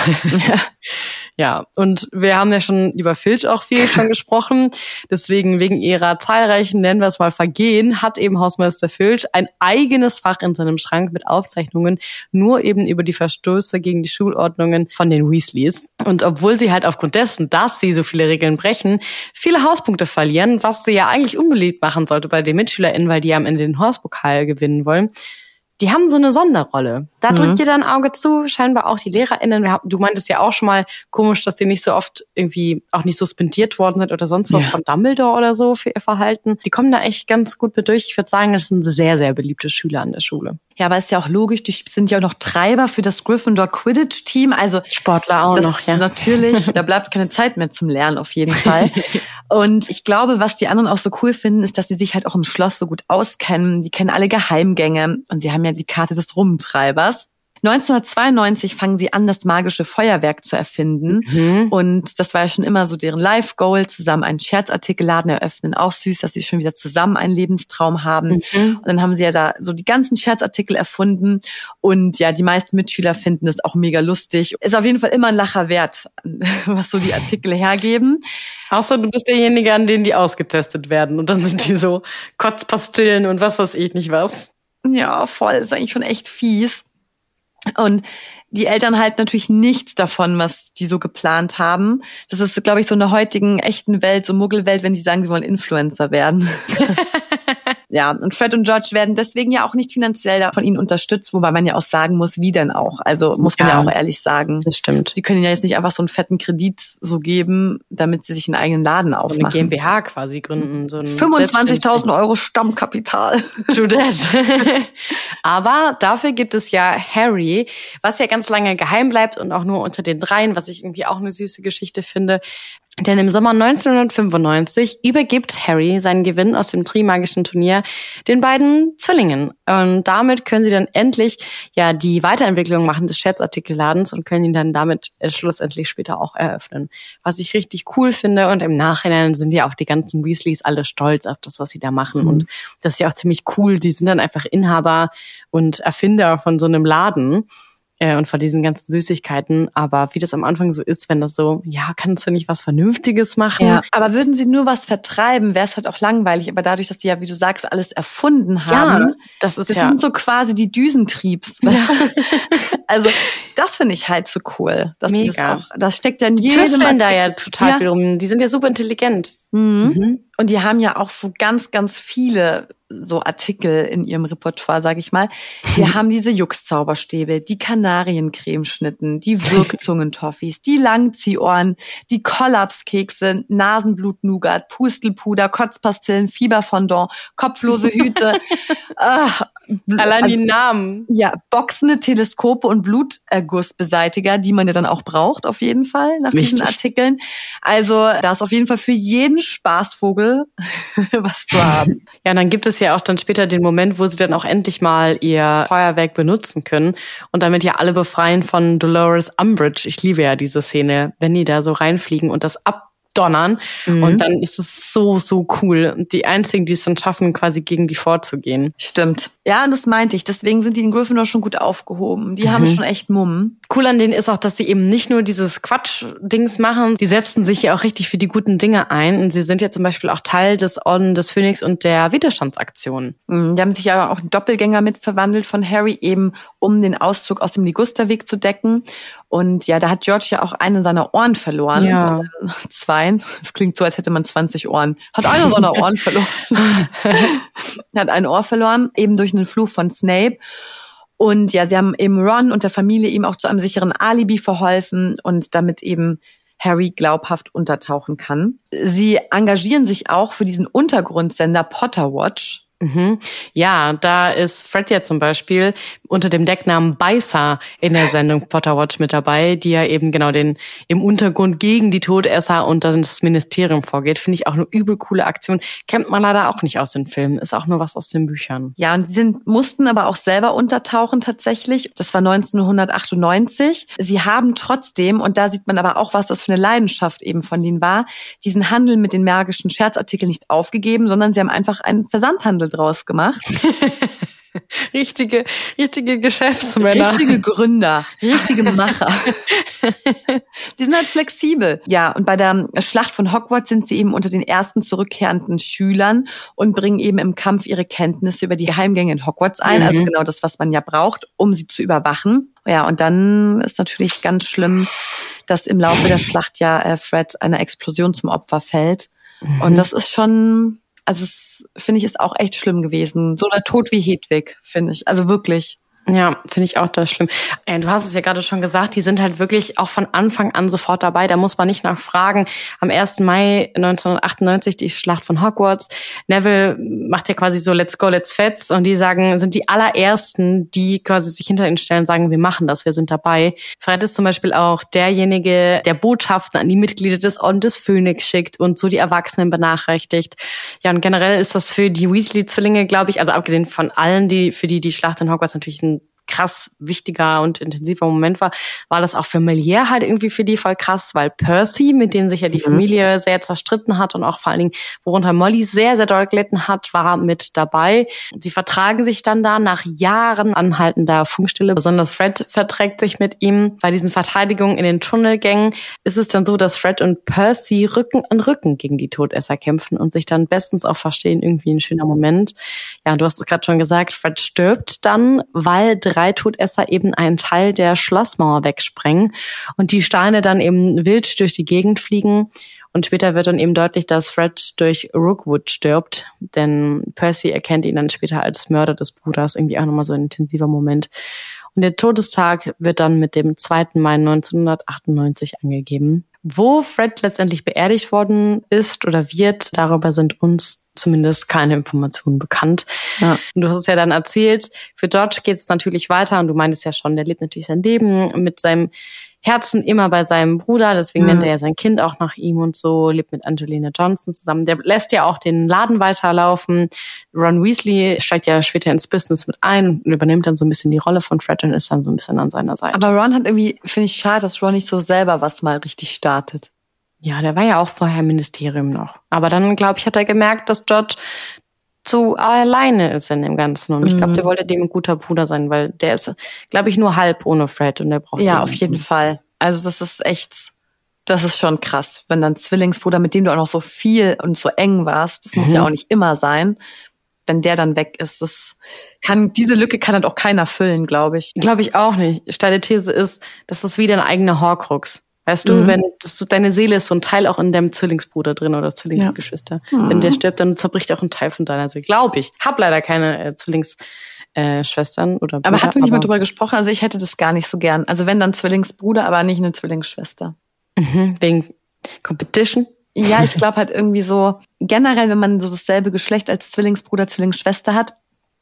Ja, und wir haben ja schon über Filch auch viel schon gesprochen. Deswegen, wegen ihrer zahlreichen, nennen wir es mal, Vergehen, hat eben Hausmeister Filch ein eigenes Fach in seinem Schrank mit Aufzeichnungen, nur eben über die Verstöße gegen die Schulordnungen von den Weasleys. Und obwohl sie halt aufgrund dessen, dass sie so viele Regeln brechen, viele Hauspunkte verlieren, was sie ja eigentlich unbeliebt machen sollte bei den MitschülerInnen, weil die ja am Ende den Horse-Pokal gewinnen wollen, die haben so eine Sonderrolle. Da drückt jeder ein Auge zu, scheinbar auch die LehrerInnen. Du meintest ja auch schon mal, komisch, dass die nicht so oft irgendwie auch nicht suspendiert worden sind oder sonst was von Dumbledore oder so für ihr Verhalten. Die kommen da echt ganz gut mit durch. Ich würde sagen, das sind sehr, sehr beliebte Schüler an der Schule. Ja, aber ist ja auch logisch, die sind ja auch noch Treiber für das Gryffindor Quidditch-Team. Also Sportler auch noch, ja. Natürlich, da bleibt keine Zeit mehr zum Lernen auf jeden Fall. Und ich glaube, was die anderen auch so cool finden, ist, dass sie sich halt auch im Schloss so gut auskennen. Die kennen alle Geheimgänge und sie haben ja die Karte des Rumtreibers. 1992 fangen sie an, das magische Feuerwerk zu erfinden. Und das war ja schon immer so deren Life-Goal, zusammen einen Scherzartikelladen eröffnen. Auch süß, dass sie schon wieder zusammen einen Lebenstraum haben. Und dann haben sie ja da so die ganzen Scherzartikel erfunden. Und ja, die meisten Mitschüler finden es auch mega lustig. Ist auf jeden Fall immer ein Lacher wert, was so die Artikel hergeben. Außer du bist derjenige, an denen die ausgetestet werden. Und dann sind die so Kotzpastillen und was weiß ich nicht was. Ja, voll. Ist eigentlich schon echt fies. Und die Eltern halten natürlich nichts davon, was die so geplant haben. Das ist, glaube ich, so in der heutigen echten Welt, so Muggelwelt, wenn die sagen, sie wollen Influencer werden. Ja, und Fred und George werden deswegen ja auch nicht finanziell von ihnen unterstützt, wobei man ja auch sagen muss, wie denn auch. Also muss man ja auch ehrlich sagen. Das stimmt. Sie können ja jetzt nicht einfach so einen fetten Kredit so geben, damit sie sich einen eigenen Laden aufmachen. So eine GmbH quasi gründen. So 25.000 € Stammkapital. True that. Aber dafür gibt es ja Harry, was ja ganz lange geheim bleibt und auch nur unter den dreien, was ich irgendwie auch eine süße Geschichte finde. Denn im Sommer 1995 übergibt Harry seinen Gewinn aus dem Trimagischen Turnier den beiden Zwillingen. Und damit können sie dann endlich ja die Weiterentwicklung machen des Scherzartikelladens und können ihn dann damit schlussendlich später auch eröffnen. Was ich richtig cool finde, und im Nachhinein sind ja auch die ganzen Weasleys alle stolz auf das, was sie da machen. Und das ist ja auch ziemlich cool. Die sind dann einfach Inhaber und Erfinder von so einem Laden. Und von diesen ganzen Süßigkeiten. Aber wie das am Anfang so ist, wenn das so, ja, kannst du nicht was Vernünftiges machen? Ja, aber würden sie nur was vertreiben, wäre es halt auch langweilig. Aber dadurch, dass sie ja, wie du sagst, alles erfunden haben, ja, das sind so quasi die Düsentriebs. Ja. Also das finde ich halt so cool. Dass mega. Die das auch, das steckt ja in jedem... Die tüfteln da ja total viel rum. Die sind ja super intelligent. Mhm. Und die haben ja auch so ganz, ganz viele so Artikel in ihrem Repertoire, sag ich mal. Die haben diese Jux-Zauberstäbe, die Kanariencremeschnitten, die Wirkzungentoffees, die Langziehohren, die Kollapskekse, Nasenblut-Nougat, Pustelpuder, Kotzpastillen, Fieberfondant, kopflose Hüte. Allein die Namen. Ja, boxende Teleskope und Blutergussbeseitiger, die man ja dann auch braucht, auf jeden Fall, nach diesen Artikeln. Also da ist auf jeden Fall für jeden Spaßvogel was zu haben. Ja, und dann gibt es ja auch dann später den Moment, wo sie dann auch endlich mal ihr Feuerwerk benutzen können und damit ja alle befreien von Dolores Umbridge. Ich liebe ja diese Szene, wenn die da so reinfliegen und das abdonnern. Und dann ist es so, so cool. Und die einzigen, die es dann schaffen, quasi gegen die vorzugehen. Stimmt. Ja, und das meinte ich. Deswegen sind die in Gryffindor schon gut aufgehoben. Die haben schon echt Mumm. Cool an denen ist auch, dass sie eben nicht nur dieses Quatsch-Dings machen, die setzen sich ja auch richtig für die guten Dinge ein. Und sie sind ja zum Beispiel auch Teil des Orden des Phönix und der Widerstandsaktion. Die haben sich ja auch einen Doppelgänger mit verwandelt von Harry, eben um den Auszug aus dem Ligusterweg zu decken. Und ja, da hat George ja auch einen seiner Ohren verloren. Ja. Von seinen Zweien. Das klingt so, als hätte man 20 Ohren. Hat einer seiner Ohren verloren. Hat ein Ohr verloren, eben durch einen Fluch von Snape. Und ja, sie haben eben Ron und der Familie eben auch zu einem sicheren Alibi verholfen und damit eben Harry glaubhaft untertauchen kann. Sie engagieren sich auch für diesen Untergrundsender Potterwatch. Ja, da ist Fred ja zum Beispiel unter dem Decknamen Beißer in der Sendung Potterwatch mit dabei, die ja eben genau im Untergrund gegen die Todesser und das Ministerium vorgeht. Finde ich auch eine übel coole Aktion. Kennt man leider auch nicht aus den Filmen. Ist auch nur was aus den Büchern. Ja, und sie mussten aber auch selber untertauchen tatsächlich. Das war 1998. Sie haben trotzdem, und da sieht man aber auch, was das für eine Leidenschaft eben von ihnen war, diesen Handel mit den magischen Scherzartikeln nicht aufgegeben, sondern sie haben einfach einen Versandhandel draus gemacht. Richtige Geschäftsmänner. Richtige Gründer, richtige Macher. Die sind halt flexibel. Ja, und bei der Schlacht von Hogwarts sind sie eben unter den ersten zurückkehrenden Schülern und bringen eben im Kampf ihre Kenntnisse über die Geheimgänge in Hogwarts ein. Also genau das, was man ja braucht, um sie zu überwachen. Ja, und dann ist natürlich ganz schlimm, dass im Laufe der Schlacht ja Fred einer Explosion zum Opfer fällt. Und das ist schon... Also das, finde ich, ist auch echt schlimm gewesen. So der Tod wie Hedwig, finde ich. Also wirklich. Ja, finde ich auch das schlimm. Du hast es ja gerade schon gesagt, die sind halt wirklich auch von Anfang an sofort dabei. Da muss man nicht nachfragen. Am 1. Mai 1998 die Schlacht von Hogwarts. Neville macht ja quasi so Let's go, let's fetz. Und die sind die allerersten, die quasi sich hinter ihnen stellen und sagen, wir machen das, wir sind dabei. Fred ist zum Beispiel auch derjenige, der Botschaften an die Mitglieder des Orden des Phönix schickt und so die Erwachsenen benachrichtigt. Ja, und generell ist das für die Weasley-Zwillinge, glaube ich, also abgesehen von allen, für die Schlacht in Hogwarts natürlich ein krass wichtiger und intensiver Moment war das auch familiär halt irgendwie für die voll krass, weil Percy, mit dem sich ja die Familie sehr zerstritten hat und auch vor allen Dingen, worunter Molly sehr, sehr doll gelitten hat, war mit dabei. Sie vertragen sich dann da nach Jahren anhaltender Funkstille. Besonders Fred verträgt sich mit ihm. Bei diesen Verteidigungen in den Tunnelgängen ist es dann so, dass Fred und Percy Rücken an Rücken gegen die Todesser kämpfen und sich dann bestens auch verstehen. Irgendwie ein schöner Moment. Ja, du hast es gerade schon gesagt, Fred stirbt dann, weil 3 Todesser eben einen Teil der Schlossmauer wegsprengen und die Steine dann eben wild durch die Gegend fliegen. Und später wird dann eben deutlich, dass Fred durch Rookwood stirbt, denn Percy erkennt ihn dann später als Mörder des Bruders. Irgendwie auch nochmal so ein intensiver Moment. Und der Todestag wird dann mit dem 2. Mai 1998 angegeben. Wo Fred letztendlich beerdigt worden ist oder wird, darüber sind uns zumindest keine Informationen bekannt. Ja. Und du hast es ja dann erzählt, für George geht es natürlich weiter und du meintest ja schon, der lebt natürlich sein Leben mit seinem Herzen immer bei seinem Bruder, deswegen nennt er ja sein Kind auch nach ihm und so, lebt mit Angelina Johnson zusammen. Der lässt ja auch den Laden weiterlaufen. Ron Weasley steigt ja später ins Business mit ein und übernimmt dann so ein bisschen die Rolle von Fred und ist dann so ein bisschen an seiner Seite. Aber Ron hat irgendwie, finde ich schade, dass Ron nicht so selber was mal richtig startet. Ja, der war ja auch vorher im Ministerium noch. Aber dann, glaube ich, hat er gemerkt, dass George zu alleine ist in dem Ganzen. Und ich glaube, der wollte dem ein guter Bruder sein, weil der ist, glaube ich, nur halb ohne Fred und der braucht ja, auf jeden Fall. Also das ist schon krass, wenn dann Zwillingsbruder, mit dem du auch noch so viel und so eng warst, das muss ja auch nicht immer sein, wenn der dann weg ist. Diese Lücke kann halt auch keiner füllen, glaube ich. Glaube ich auch nicht. Steile These ist, das ist wie dein eigener Horcrux. Weißt du, wenn deine Seele ist so ein Teil auch in deinem Zwillingsbruder drin oder Zwillingsgeschwister. Ja. Wenn der stirbt, dann zerbricht auch ein Teil von deiner Seele. Glaube ich. Hab leider keine Zwillingsschwestern oder Brüder. Aber hat mir jemand drüber gesprochen? Also ich hätte das gar nicht so gern. Also wenn dann Zwillingsbruder, aber nicht eine Zwillingsschwester. Wegen Competition? Ja, ich glaube halt irgendwie so, generell, wenn man so dasselbe Geschlecht als Zwillingsbruder, Zwillingsschwester hat,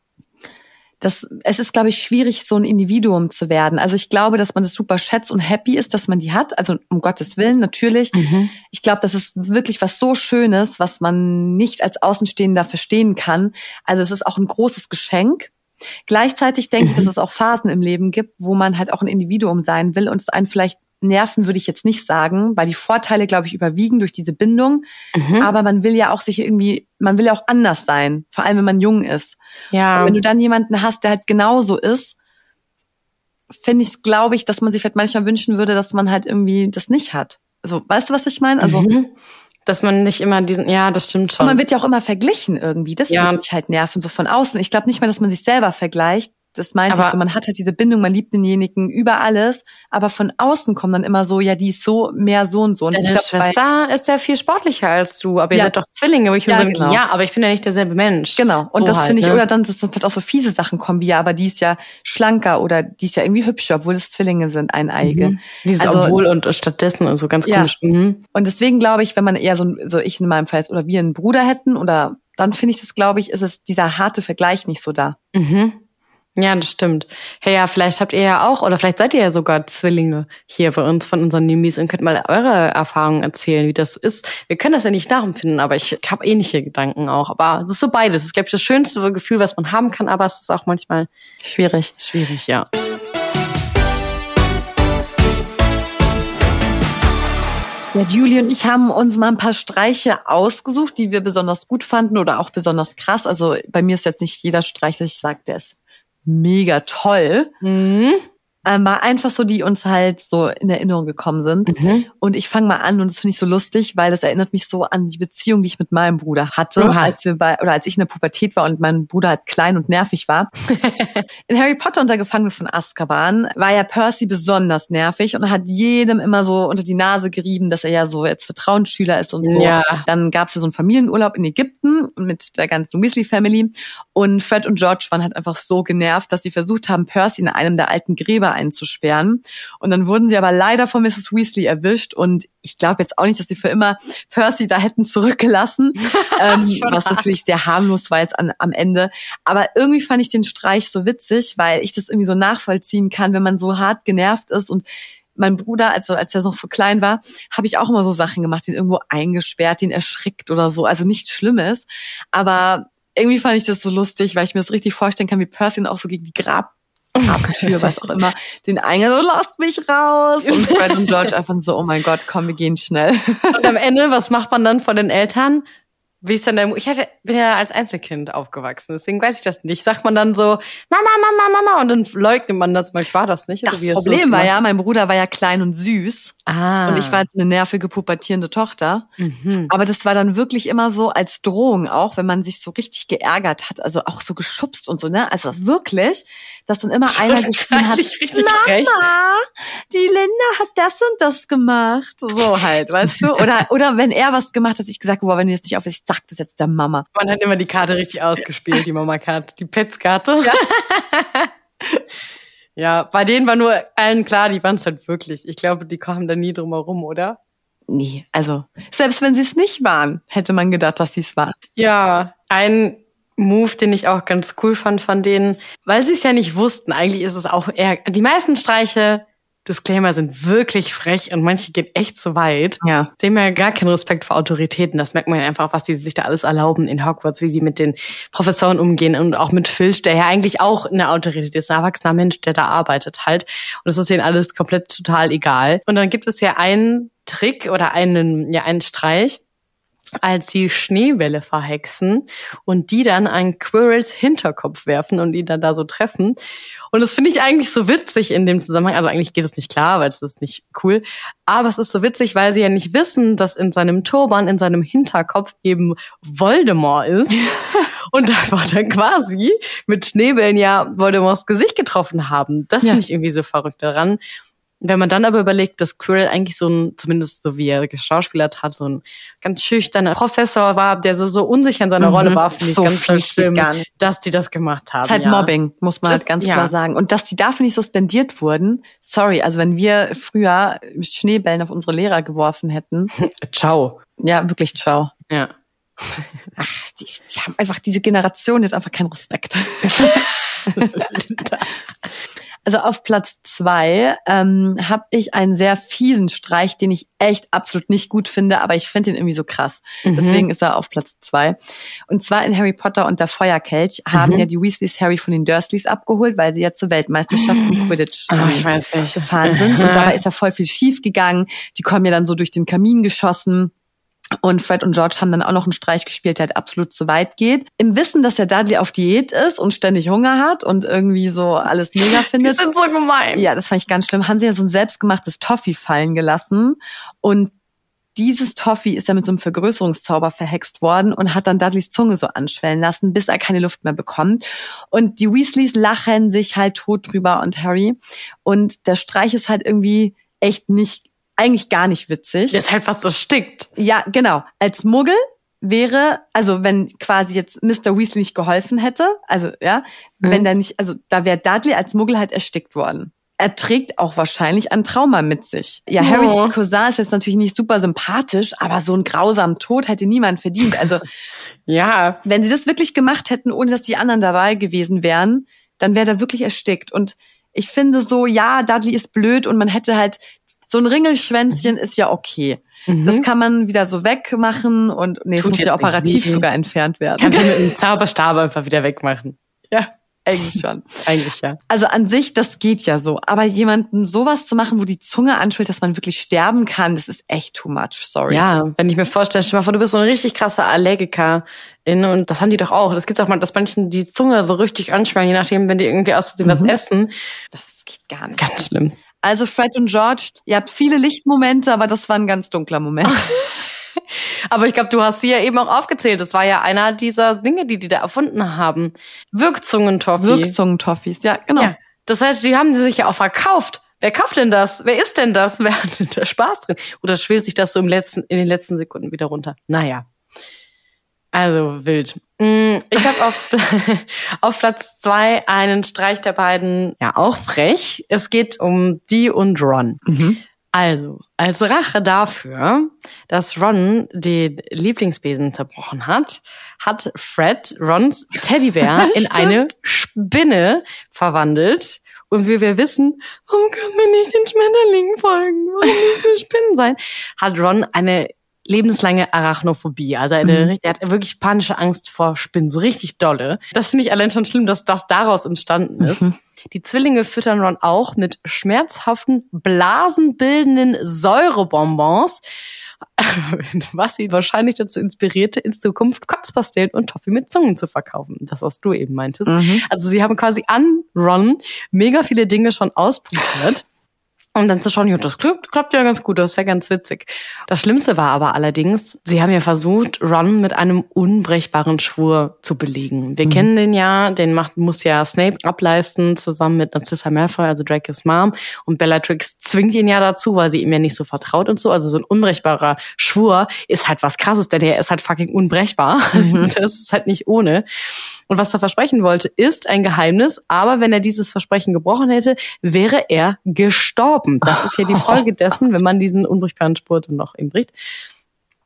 es ist, glaube ich, schwierig, so ein Individuum zu werden. Also ich glaube, dass man das super schätzt und happy ist, dass man die hat. Also um Gottes Willen, natürlich. Ich glaube, das ist wirklich was so Schönes, was man nicht als Außenstehender verstehen kann. Also es ist auch ein großes Geschenk. Gleichzeitig denke ich, dass es auch Phasen im Leben gibt, wo man halt auch ein Individuum sein will und es einen vielleicht nerven, würde ich jetzt nicht sagen, weil die Vorteile, glaube ich, überwiegen durch diese Bindung. Aber man will ja auch man will ja auch anders sein, vor allem wenn man jung ist. Ja. Und wenn du dann jemanden hast, der halt genauso ist, finde ich, glaube ich, dass man sich vielleicht manchmal wünschen würde, dass man halt irgendwie das nicht hat. Also, weißt du, was ich meine? Also, dass man nicht immer ja, das stimmt schon. Und man wird ja auch immer verglichen irgendwie. Das würde mich halt nerven, so von außen. Ich glaube nicht mal, dass man sich selber vergleicht. Das meinte ich so, man hat halt diese Bindung, man liebt denjenigen über alles, aber von außen kommt dann immer so, ja, die ist so, mehr so und so. Und deine Schwester ist ja viel sportlicher als du, aber ihr seid doch Zwillinge, wo ich mir sagen, genau. Ja, aber ich bin ja nicht derselbe Mensch. Genau, und so das halt, finde ich, oder dann, dass vielleicht auch so fiese Sachen kommen, wie ja, aber die ist ja schlanker oder die ist ja irgendwie hübscher, obwohl es Zwillinge sind, eineige. Dieses obwohl und stattdessen und so ganz komisch. Und deswegen glaube ich, wenn man eher so ich in meinem Fall oder wir einen Bruder hätten oder dann finde ich das, glaube ich, ist es dieser harte Vergleich nicht so da. Ja, das stimmt. Hey, ja, vielleicht habt ihr ja auch, oder vielleicht seid ihr ja sogar Zwillinge hier bei uns von unseren Nimis und könnt mal eure Erfahrungen erzählen, wie das ist. Wir können das ja nicht nachempfinden, aber ich habe ähnliche Gedanken auch. Aber es ist so beides. Es ist, glaube ich, das schönste Gefühl, was man haben kann, aber es ist auch manchmal schwierig. Schwierig, ja. Ja, Julie und ich haben uns mal ein paar Streiche ausgesucht, die wir besonders gut fanden oder auch besonders krass. Also bei mir ist jetzt nicht jeder Streich, dass ich sage, der ist mega toll. Aber einfach so, die uns halt so in Erinnerung gekommen sind. Und ich fange mal an und das finde ich so lustig, weil das erinnert mich so an die Beziehung, die ich mit meinem Bruder hatte, als ich in der Pubertät war und mein Bruder halt klein und nervig war. In Harry Potter und der Gefangene von Azkaban war ja Percy besonders nervig und hat jedem immer so unter die Nase gerieben, dass er ja so jetzt Vertrauensschüler ist und so. Ja. Dann gab es ja so einen Familienurlaub in Ägypten mit der ganzen Weasley-Family und Fred und George waren halt einfach so genervt, dass sie versucht haben, Percy in einem der alten Gräber einzusperren. Und dann wurden sie aber leider von Mrs. Weasley erwischt und ich glaube jetzt auch nicht, dass sie für immer Percy da hätten zurückgelassen, was natürlich sehr harmlos war jetzt am Ende. Aber irgendwie fand ich den Streich so witzig, weil ich das irgendwie so nachvollziehen kann, wenn man so hart genervt ist. Und mein Bruder, als er noch so klein war, habe ich auch immer so Sachen gemacht, den irgendwo eingesperrt, den erschrickt oder so. Also nichts Schlimmes. Aber irgendwie fand ich das so lustig, weil ich mir das richtig vorstellen kann, wie Percy auch so gegen die Grabtür, was auch immer, den Eingang so, lasst mich raus. Und Fred und George einfach so, oh mein Gott, komm, wir gehen schnell. Und am Ende, was macht man dann von den Eltern? Wie ist denn bin ja als Einzelkind aufgewachsen, deswegen weiß ich das nicht. Sagt man dann so, Mama, und dann leugnet man das, weil ich war das nicht. Das Problem war ja, mein Bruder war ja klein und süß. Und ich war eine nervige, pubertierende Tochter. Aber das war dann wirklich immer so als Drohung auch, wenn man sich so richtig geärgert hat, also auch so geschubst und so, ne? Also wirklich, dass dann immer einer geschrien hat, Mama, die Linda hat das und das gemacht. So halt, weißt du? Oder wenn er was gemacht hat, ich gesagt, boah, wenn du jetzt nicht aufhörst, ich sag das jetzt der Mama. Man hat immer die Karte richtig ausgespielt, die Mama-Karte, die Pets-Karte. Ja. Ja, bei denen war nur allen klar, die waren es halt wirklich. Ich glaube, die kamen da nie drum herum, oder? Nee, also selbst wenn sie es nicht waren, hätte man gedacht, dass sie es waren. Ja, ein Move, den ich auch ganz cool fand von denen, weil sie es ja nicht wussten. Eigentlich ist es auch eher, die meisten Streiche Disclaimer sind wirklich frech und manche gehen echt zu weit. Ja. Sie haben ja gar keinen Respekt vor Autoritäten. Das merkt man ja einfach, was die sich da alles erlauben in Hogwarts, wie die mit den Professoren umgehen und auch mit Filch, der ja eigentlich auch eine Autorität ist, ein erwachsener Mensch, der da arbeitet halt. Und das ist denen alles komplett total egal. Und dann gibt es ja einen Trick oder einen Streich, als sie Schneebälle verhexen und die dann an Quirrells Hinterkopf werfen und ihn dann da so treffen. Und das finde ich eigentlich so witzig in dem Zusammenhang. Also eigentlich geht es nicht klar, weil es ist nicht cool. Aber es ist so witzig, weil sie ja nicht wissen, dass in seinem Turban, in seinem Hinterkopf eben Voldemort ist. Und einfach dann quasi mit Schneebällen ja Voldemorts Gesicht getroffen haben. Das finde ich irgendwie so verrückt daran. Wenn man dann aber überlegt, dass Quirrell eigentlich so ein, zumindest so wie er geschauspielert hat, so ein ganz schüchterner Professor war, der so unsicher in seiner Rolle war, finde ich so ganz schlimm, dass die das gemacht haben. Das ist halt Mobbing, muss man halt ganz klar sagen. Und dass die dafür nicht suspendiert wurden, sorry, also wenn wir früher Schneebällen auf unsere Lehrer geworfen hätten. Ciao. Ja, wirklich ciao. Ja. Ach, die haben einfach, diese Generation jetzt einfach keinen Respekt. Also auf Platz 2 habe ich einen sehr fiesen Streich, den ich echt absolut nicht gut finde, aber ich finde ihn irgendwie so krass. Deswegen ist er auf Platz 2. Und zwar in Harry Potter und der Feuerkelch haben ja die Weasleys Harry von den Dursleys abgeholt, weil sie ja zur Weltmeisterschaft im Quidditch gefahren sind. Und dabei ist ja voll viel schief gegangen. Die kommen ja dann so durch den Kamin geschossen. Und Fred und George haben dann auch noch einen Streich gespielt, der halt absolut zu weit geht. Im Wissen, dass der Dudley auf Diät ist und ständig Hunger hat und irgendwie so alles mega findet. Die sind so gemein. Ja, das fand ich ganz schlimm. Haben sie ja so ein selbstgemachtes Toffee fallen gelassen. Und dieses Toffee ist ja mit so einem Vergrößerungszauber verhext worden und hat dann Dudleys Zunge so anschwellen lassen, bis er keine Luft mehr bekommt. Und die Weasleys lachen sich halt tot drüber und Harry. Und der Streich ist halt irgendwie echt eigentlich gar nicht witzig. Der ist halt fast erstickt. Ja, genau. Als Muggel wäre, also wenn quasi jetzt Mr. Weasley nicht geholfen hätte, also ja, wenn da nicht, also da wäre Dudley als Muggel halt erstickt worden. Er trägt auch wahrscheinlich ein Trauma mit sich. Ja, Harrys Cousin ist jetzt natürlich nicht super sympathisch, aber so einen grausamen Tod hätte niemand verdient. Also ja, wenn sie das wirklich gemacht hätten, ohne dass die anderen dabei gewesen wären, dann wäre er wirklich erstickt. Und ich finde so, ja, Dudley ist blöd und man hätte halt so ein Ringelschwänzchen ist ja okay. Das kann man wieder so wegmachen und es muss ja operativ sogar entfernt werden. Kannst du mit einem Zauberstab einfach wieder wegmachen. Ja, eigentlich schon. Eigentlich ja. Also an sich, das geht ja so. Aber jemandem sowas zu machen, wo die Zunge anschwillt, dass man wirklich sterben kann, das ist echt too much, sorry. Ja, wenn ich mir vorstelle, stell mal vor, du bist so ein richtig krasser Allergikerin und das haben die doch auch. Das gibt's auch mal, dass manchen die Zunge so richtig anschwellen, je nachdem, wenn die irgendwie aus Versehen was essen. Das geht gar nicht. Ganz schlimm. Also Fred und George, ihr habt viele Lichtmomente, aber das war ein ganz dunkler Moment. Aber ich glaube, du hast sie ja eben auch aufgezählt. Das war ja einer dieser Dinge, die da erfunden haben. Wirkzungentoffees, ja, genau. Ja. Das heißt, die haben sich ja auch verkauft. Wer kauft denn das? Wer isst denn das? Wer hat denn da Spaß drin? Oder schwillt sich das so in den letzten Sekunden wieder runter? Naja. Also wild. Ich habe auf Platz 2 einen Streich der beiden, ja auch frech. Es geht um Dee und Ron. Also, als Rache dafür, dass Ron den Lieblingsbesen zerbrochen hat, hat Fred Rons Teddybär in eine Spinne verwandelt. Und wie wir wissen, warum können wir nicht den Schmetterlingen folgen? Warum muss es eine Spinne sein? Hat Ron eine lebenslange Arachnophobie. Also er hat wirklich panische Angst vor Spinnen, so richtig dolle. Das finde ich allein schon schlimm, dass das daraus entstanden ist. Die Zwillinge füttern Ron auch mit schmerzhaften, blasenbildenden Säurebonbons, was sie wahrscheinlich dazu inspirierte, in Zukunft Kotzpastillen und Toffee mit Zungen zu verkaufen. Das, was du eben meintest. Also sie haben quasi an Ron mega viele Dinge schon ausprobiert. Um dann zu schauen, ja, das klappt ja ganz gut, das ist ja ganz witzig. Das Schlimmste war aber allerdings, sie haben ja versucht, Ron mit einem unbrechbaren Schwur zu belegen. Wir kennen den ja, muss ja Snape ableisten, zusammen mit Narcissa Malfoy, also Dracos Mom. Und Bellatrix zwingt ihn ja dazu, weil sie ihm ja nicht so vertraut und so. Also so ein unbrechbarer Schwur ist halt was Krasses, denn der ist halt fucking unbrechbar. Das ist halt nicht ohne. Und was er versprechen wollte, ist ein Geheimnis. Aber wenn er dieses Versprechen gebrochen hätte, wäre er gestorben. Das ist ja die Folge dessen, wenn man diesen unbrechbaren Spur dann noch eben bricht.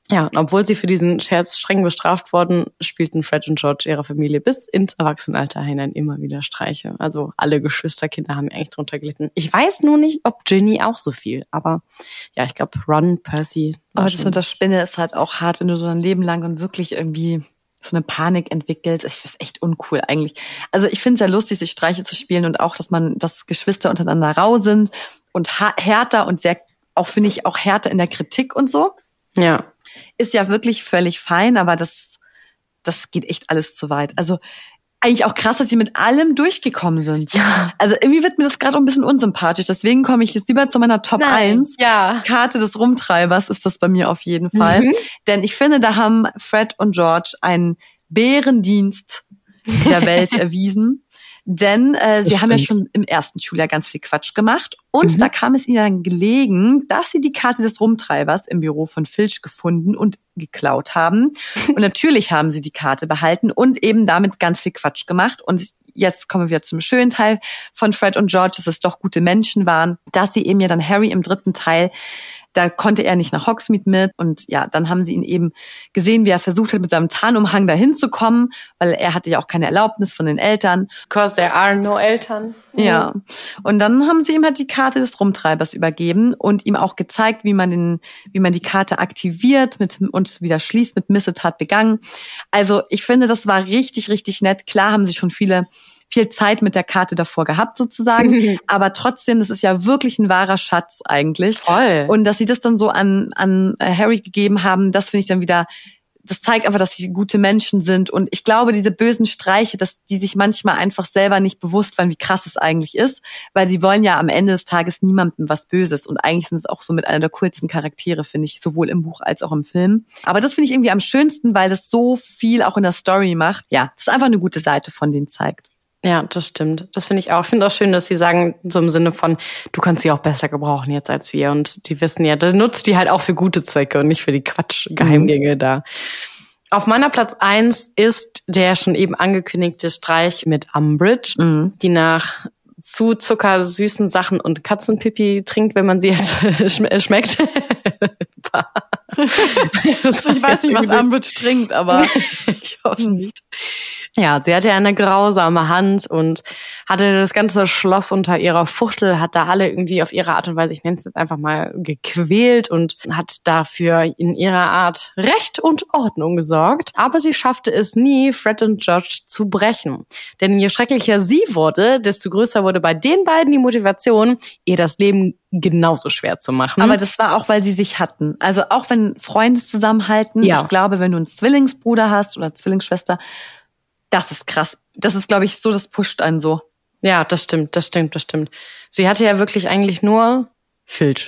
Ja, und obwohl sie für diesen Scherz streng bestraft wurden, spielten Fred und George ihrer Familie bis ins Erwachsenenalter hinein immer wieder Streiche. Also alle Geschwisterkinder haben echt drunter gelitten. Ich weiß nur nicht, ob Ginny auch so viel, aber ja, ich glaube Ron, Percy. Aber das mit der Spinne ist halt auch hart, wenn du so ein Leben lang dann wirklich irgendwie so eine Panik entwickelst. Ich finde es echt uncool eigentlich. Also ich finde es ja lustig, sich Streiche zu spielen und auch, dass Geschwister untereinander rau sind und härter und sehr, auch finde ich, auch härter in der Kritik und so. Ja. Ist ja wirklich völlig fein, aber das geht echt alles zu weit. Also eigentlich auch krass, dass sie mit allem durchgekommen sind. Ja. Also irgendwie wird mir das gerade ein bisschen unsympathisch. Deswegen komme ich jetzt lieber zu meiner Top 1. Ja. Karte des Rumtreibers ist das bei mir auf jeden Fall. Denn ich finde, da haben Fred und George einen Bärendienst der Welt erwiesen. Denn sie haben ja schon im ersten Schuljahr ganz viel Quatsch gemacht. Und da kam es ihnen dann gelegen, dass sie die Karte des Rumtreibers im Büro von Filch gefunden und geklaut haben. Und natürlich haben sie die Karte behalten und eben damit ganz viel Quatsch gemacht. Und jetzt kommen wir wieder zum schönen Teil von Fred und George, dass es doch gute Menschen waren, dass sie eben ja dann Harry im 3. Teil, da konnte er nicht nach Hogsmeade mit. Und ja, dann haben sie ihn eben gesehen, wie er versucht hat, mit seinem Tarnumhang dahin zu kommen, weil er hatte ja auch keine Erlaubnis von den Eltern. Because there are no Eltern. Ja. Und dann haben sie ihm halt die Karte des Rumtreibers übergeben und ihm auch gezeigt, wie man die Karte aktiviert und wieder schließt mit Missetat begangen. Also ich finde, das war richtig, richtig nett. Klar haben sie schon viel Zeit mit der Karte davor gehabt sozusagen, aber trotzdem, das ist ja wirklich ein wahrer Schatz eigentlich. Voll. Und dass sie das dann so an Harry gegeben haben, das finde ich dann wieder, das zeigt einfach, dass sie gute Menschen sind. Und ich glaube, diese bösen Streiche, dass die sich manchmal einfach selber nicht bewusst waren, wie krass es eigentlich ist, weil sie wollen ja am Ende des Tages niemandem was Böses. Und eigentlich sind es auch so mit einer der coolsten Charaktere, finde ich, sowohl im Buch als auch im Film. Aber das finde ich irgendwie am schönsten, weil das so viel auch in der Story macht. Ja, das ist einfach eine gute Seite von denen zeigt. Ja, das stimmt. Das finde ich auch. Ich finde auch schön, dass sie sagen, so im Sinne von, du kannst sie auch besser gebrauchen jetzt als wir. Und die wissen ja, das nutzt die halt auch für gute Zwecke und nicht für die Quatsch-Geheimgänge da. Auf meiner Platz 1 ist der schon eben angekündigte Streich mit Umbridge, die nach zu zuckersüßen Sachen und Katzenpipi trinkt, wenn man sie jetzt schmeckt. Ich weiß nicht, was Umbridge trinkt, aber ich hoffe nicht. Ja, sie hatte ja eine grausame Hand und hatte das ganze Schloss unter ihrer Fuchtel, hat da alle irgendwie auf ihre Art und Weise, ich nenne es jetzt einfach mal, gequält und hat dafür in ihrer Art Recht und Ordnung gesorgt. Aber sie schaffte es nie, Fred und George zu brechen. Denn je schrecklicher sie wurde, desto größer wurde bei den beiden die Motivation, ihr das Leben genauso schwer zu machen. Aber das war auch, weil sie sich hatten. Also auch wenn Freunde zusammenhalten, ich glaube, wenn du einen Zwillingsbruder hast oder Zwillingsschwester, das ist krass. Das ist, glaube ich, so, das pusht einen so. Ja, das stimmt. Sie hatte ja wirklich eigentlich nur Filch,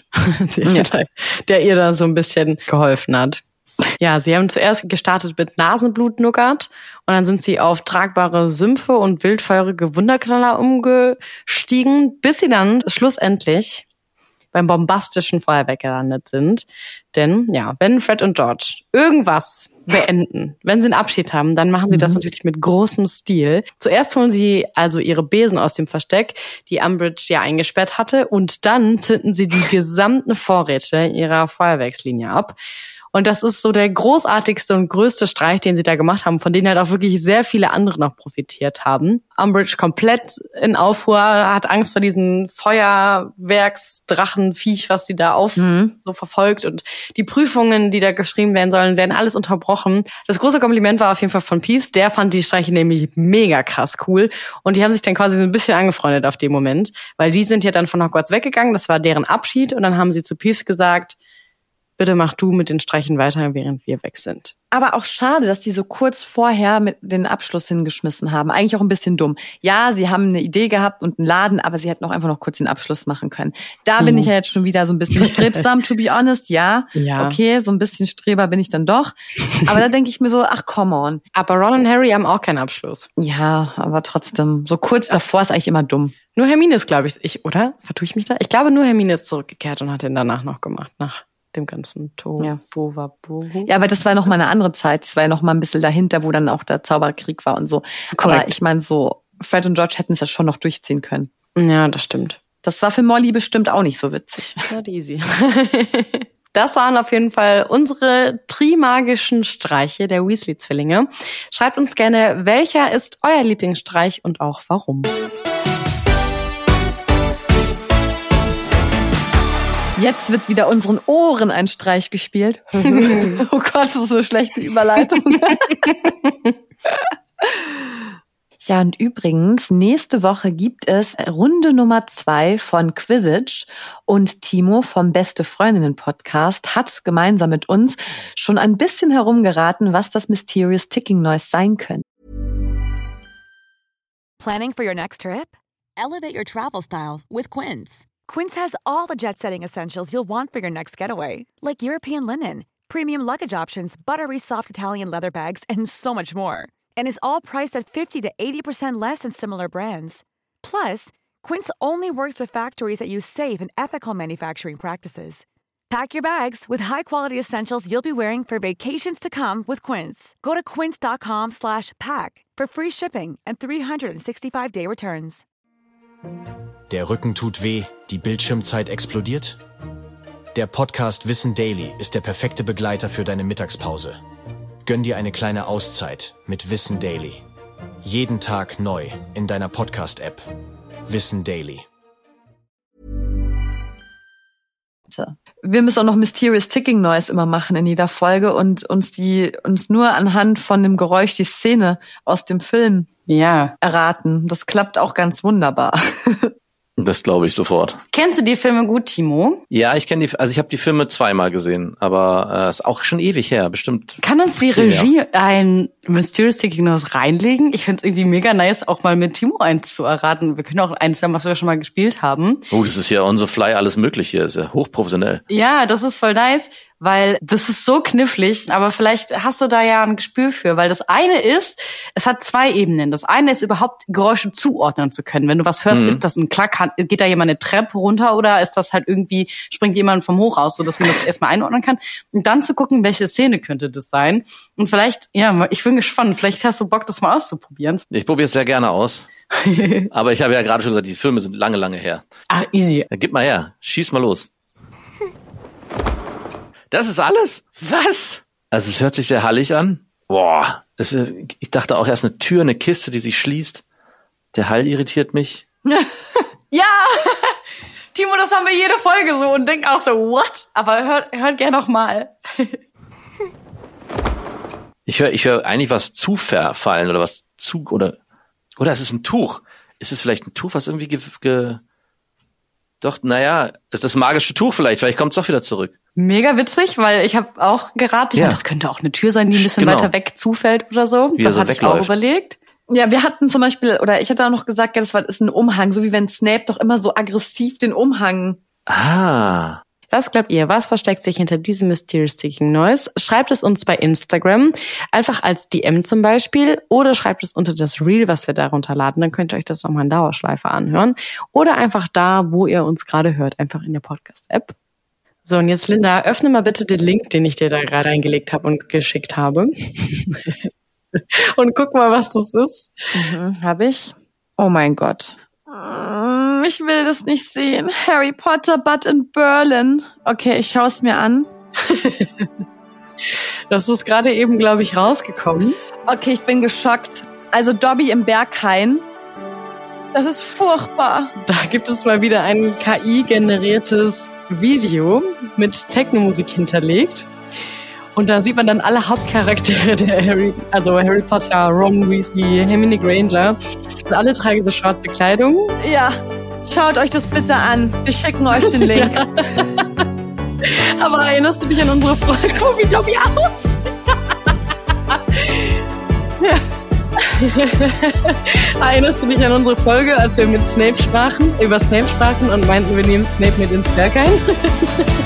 der ihr da so ein bisschen geholfen hat. Ja, sie haben zuerst gestartet mit Nasenblut-Nougat und dann sind sie auf tragbare Sümpfe und wildfeurige Wunderknaller umgestiegen, bis sie dann schlussendlich beim bombastischen Feuerwerk gelandet sind. Denn ja, wenn Fred und George irgendwas beenden, wenn sie einen Abschied haben, dann machen sie das natürlich mit großem Stil. Zuerst holen sie also ihre Besen aus dem Versteck, die Umbridge ja eingesperrt hatte, und dann zünden sie die gesamten Vorräte ihrer Feuerwerkslinie ab. Und das ist so der großartigste und größte Streich, den sie da gemacht haben, von denen halt auch wirklich sehr viele andere noch profitiert haben. Umbridge komplett in Aufruhr, hat Angst vor diesem Feuerwerksdrachenviech, was sie da so verfolgt. Und die Prüfungen, die da geschrieben werden sollen, werden alles unterbrochen. Das große Kompliment war auf jeden Fall von Peeves. Der fand die Streiche nämlich mega krass cool. Und die haben sich dann quasi so ein bisschen angefreundet auf dem Moment. Weil die sind ja dann von Hogwarts weggegangen. Das war deren Abschied. Und dann haben sie zu Peeves gesagt, bitte mach du mit den Streichen weiter, während wir weg sind. Aber auch schade, dass die so kurz vorher mit den Abschluss hingeschmissen haben. Eigentlich auch ein bisschen dumm. Ja, sie haben eine Idee gehabt und einen Laden, aber sie hätten auch einfach noch kurz den Abschluss machen können. Da bin ich ja jetzt schon wieder so ein bisschen strebsam, to be honest. Ja, okay, so ein bisschen Streber bin ich dann doch. Aber da denke ich mir so, ach, come on. Aber Ron und Harry haben auch keinen Abschluss. Ja, aber trotzdem, so kurz davor ist eigentlich immer dumm. Nur Hermine ist, glaube ich, oder? Vertue ich mich da? Ich glaube, nur Hermine ist zurückgekehrt und hat den danach noch gemacht, nach dem ganzen Tohuwabohu. Ja, aber das war noch mal eine andere Zeit. Das war ja noch mal ein bisschen dahinter, wo dann auch der Zauberkrieg war und so. Correct. Aber ich meine, so Fred und George hätten es ja schon noch durchziehen können. Ja, das stimmt. Das war für Molly bestimmt auch nicht so witzig. Not easy. Das waren auf jeden Fall unsere trimagischen Streiche der Weasley-Zwillinge. Schreibt uns gerne, welcher ist euer Lieblingsstreich und auch warum. Jetzt wird wieder unseren Ohren ein Streich gespielt. Oh Gott, das ist so eine schlechte Überleitung. Ja, und übrigens, nächste Woche gibt es Runde Nummer 2 von Quizzitch und Timo vom Beste Freundinnen Podcast hat gemeinsam mit uns schon ein bisschen herumgeraten, was das Mysterious Ticking Noise sein könnte. Planning for your next trip? Elevate your travel style with Quince. Quince has all the jet-setting essentials you'll want for your next getaway, like European linen, premium luggage options, buttery soft Italian leather bags, and so much more. And is all priced at 50 to 80% less than similar brands. Plus, Quince only works with factories that use safe and ethical manufacturing practices. Pack your bags with high-quality essentials you'll be wearing for vacations to come with Quince. Go to quince.com/pack for free shipping and 365-day returns. Der Rücken tut weh, die Bildschirmzeit explodiert? Der Podcast Wissen Daily ist der perfekte Begleiter für deine Mittagspause. Gönn dir eine kleine Auszeit mit Wissen Daily. Jeden Tag neu in deiner Podcast-App. Wissen Daily. Wir müssen auch noch Mysterious Ticking Noise immer machen in jeder Folge und uns nur anhand von dem Geräusch die Szene aus dem Film erraten. Das klappt auch ganz wunderbar. Das glaube ich sofort. Kennst du die Filme gut, Timo? Ja, ich kenne ich habe die Filme zweimal gesehen, aber ist auch schon ewig her, bestimmt. Kann uns die Regie ein Mysterious Ticking Noise reinlegen? Ich finde es irgendwie mega nice, auch mal mit Timo eins zu erraten. Wir können auch eins haben, was wir schon mal gespielt haben. Oh, das ist ja on the fly alles Mögliche, ist ja hochprofessionell. Ja, das ist voll nice, weil das ist so knifflig, aber vielleicht hast du da ja ein Gespür für, weil das eine ist, es hat 2 Ebenen. Das eine ist überhaupt Geräusche zuordnen zu können. Wenn du was hörst, ist das ein Klack, geht da jemand eine Treppe runter oder ist das halt irgendwie, springt jemand vom Hochhaus, so dass man das erstmal einordnen kann. Und dann zu gucken, welche Szene könnte das sein. Und vielleicht, ja, ich bin gespannt, vielleicht hast du Bock, das mal auszuprobieren. Ich probiere es sehr gerne aus. Aber ich habe ja gerade schon gesagt, die Filme sind lange, lange her. Ach, easy. Gib mal her, schieß mal los. Das ist alles? Was? Also es hört sich sehr hallig an. Boah, ich dachte auch erst eine Tür, eine Kiste, die sich schließt. Der Hall irritiert mich. Ja, Timo, das haben wir jede Folge so und denk auch so, what? Aber hört gerne noch mal. Ich höre eigentlich was zufallen oder was oder es ist ein Tuch. Ist es vielleicht ein Tuch, was irgendwie doch, naja, ist das magische Tuch vielleicht kommt es doch wieder zurück. Mega witzig, weil ich habe auch geraten, das könnte auch eine Tür sein, die ein bisschen weiter weg zufällt oder so. Wie das so hatte ich auch überlegt. Ja, wir hatten zum Beispiel, oder ich hatte auch noch gesagt, das ist ein Umhang, so wie wenn Snape doch immer so aggressiv den Umhang. Ah. Was glaubt ihr? Was versteckt sich hinter diesem Mysterious Ticking Noise? Schreibt es uns bei Instagram, einfach als DM zum Beispiel, oder schreibt es unter das Reel, was wir darunter laden. Dann könnt ihr euch das nochmal in Dauerschleife anhören. Oder einfach da, wo ihr uns gerade hört, einfach in der Podcast-App. So, und jetzt, Linda, öffne mal bitte den Link, den ich dir da gerade eingelegt habe und geschickt habe. Und guck mal, was das ist. Habe ich. Oh mein Gott. Ich will das nicht sehen. Harry Potter, but in Berlin. Okay, ich schaue es mir an. Das ist gerade eben, glaube ich, rausgekommen. Okay, ich bin geschockt. Also Dobby im Berghain. Das ist furchtbar. Da gibt es mal wieder ein KI-generiertes Video mit Techno-Musik hinterlegt. Und da sieht man dann alle Hauptcharaktere der Harry Potter, Ron Weasley, Hermine Granger. Und alle tragen so schwarze Kleidung. Ja, schaut euch das bitte an. Wir schicken euch den Link. Ja. Aber erinnerst du dich an unsere Folge? Guck, wie Dobby aus! Ja. Erinnerst du dich an unsere Folge, als wir über Snape sprachen und meinten, wir nehmen Snape mit ins Berg ein?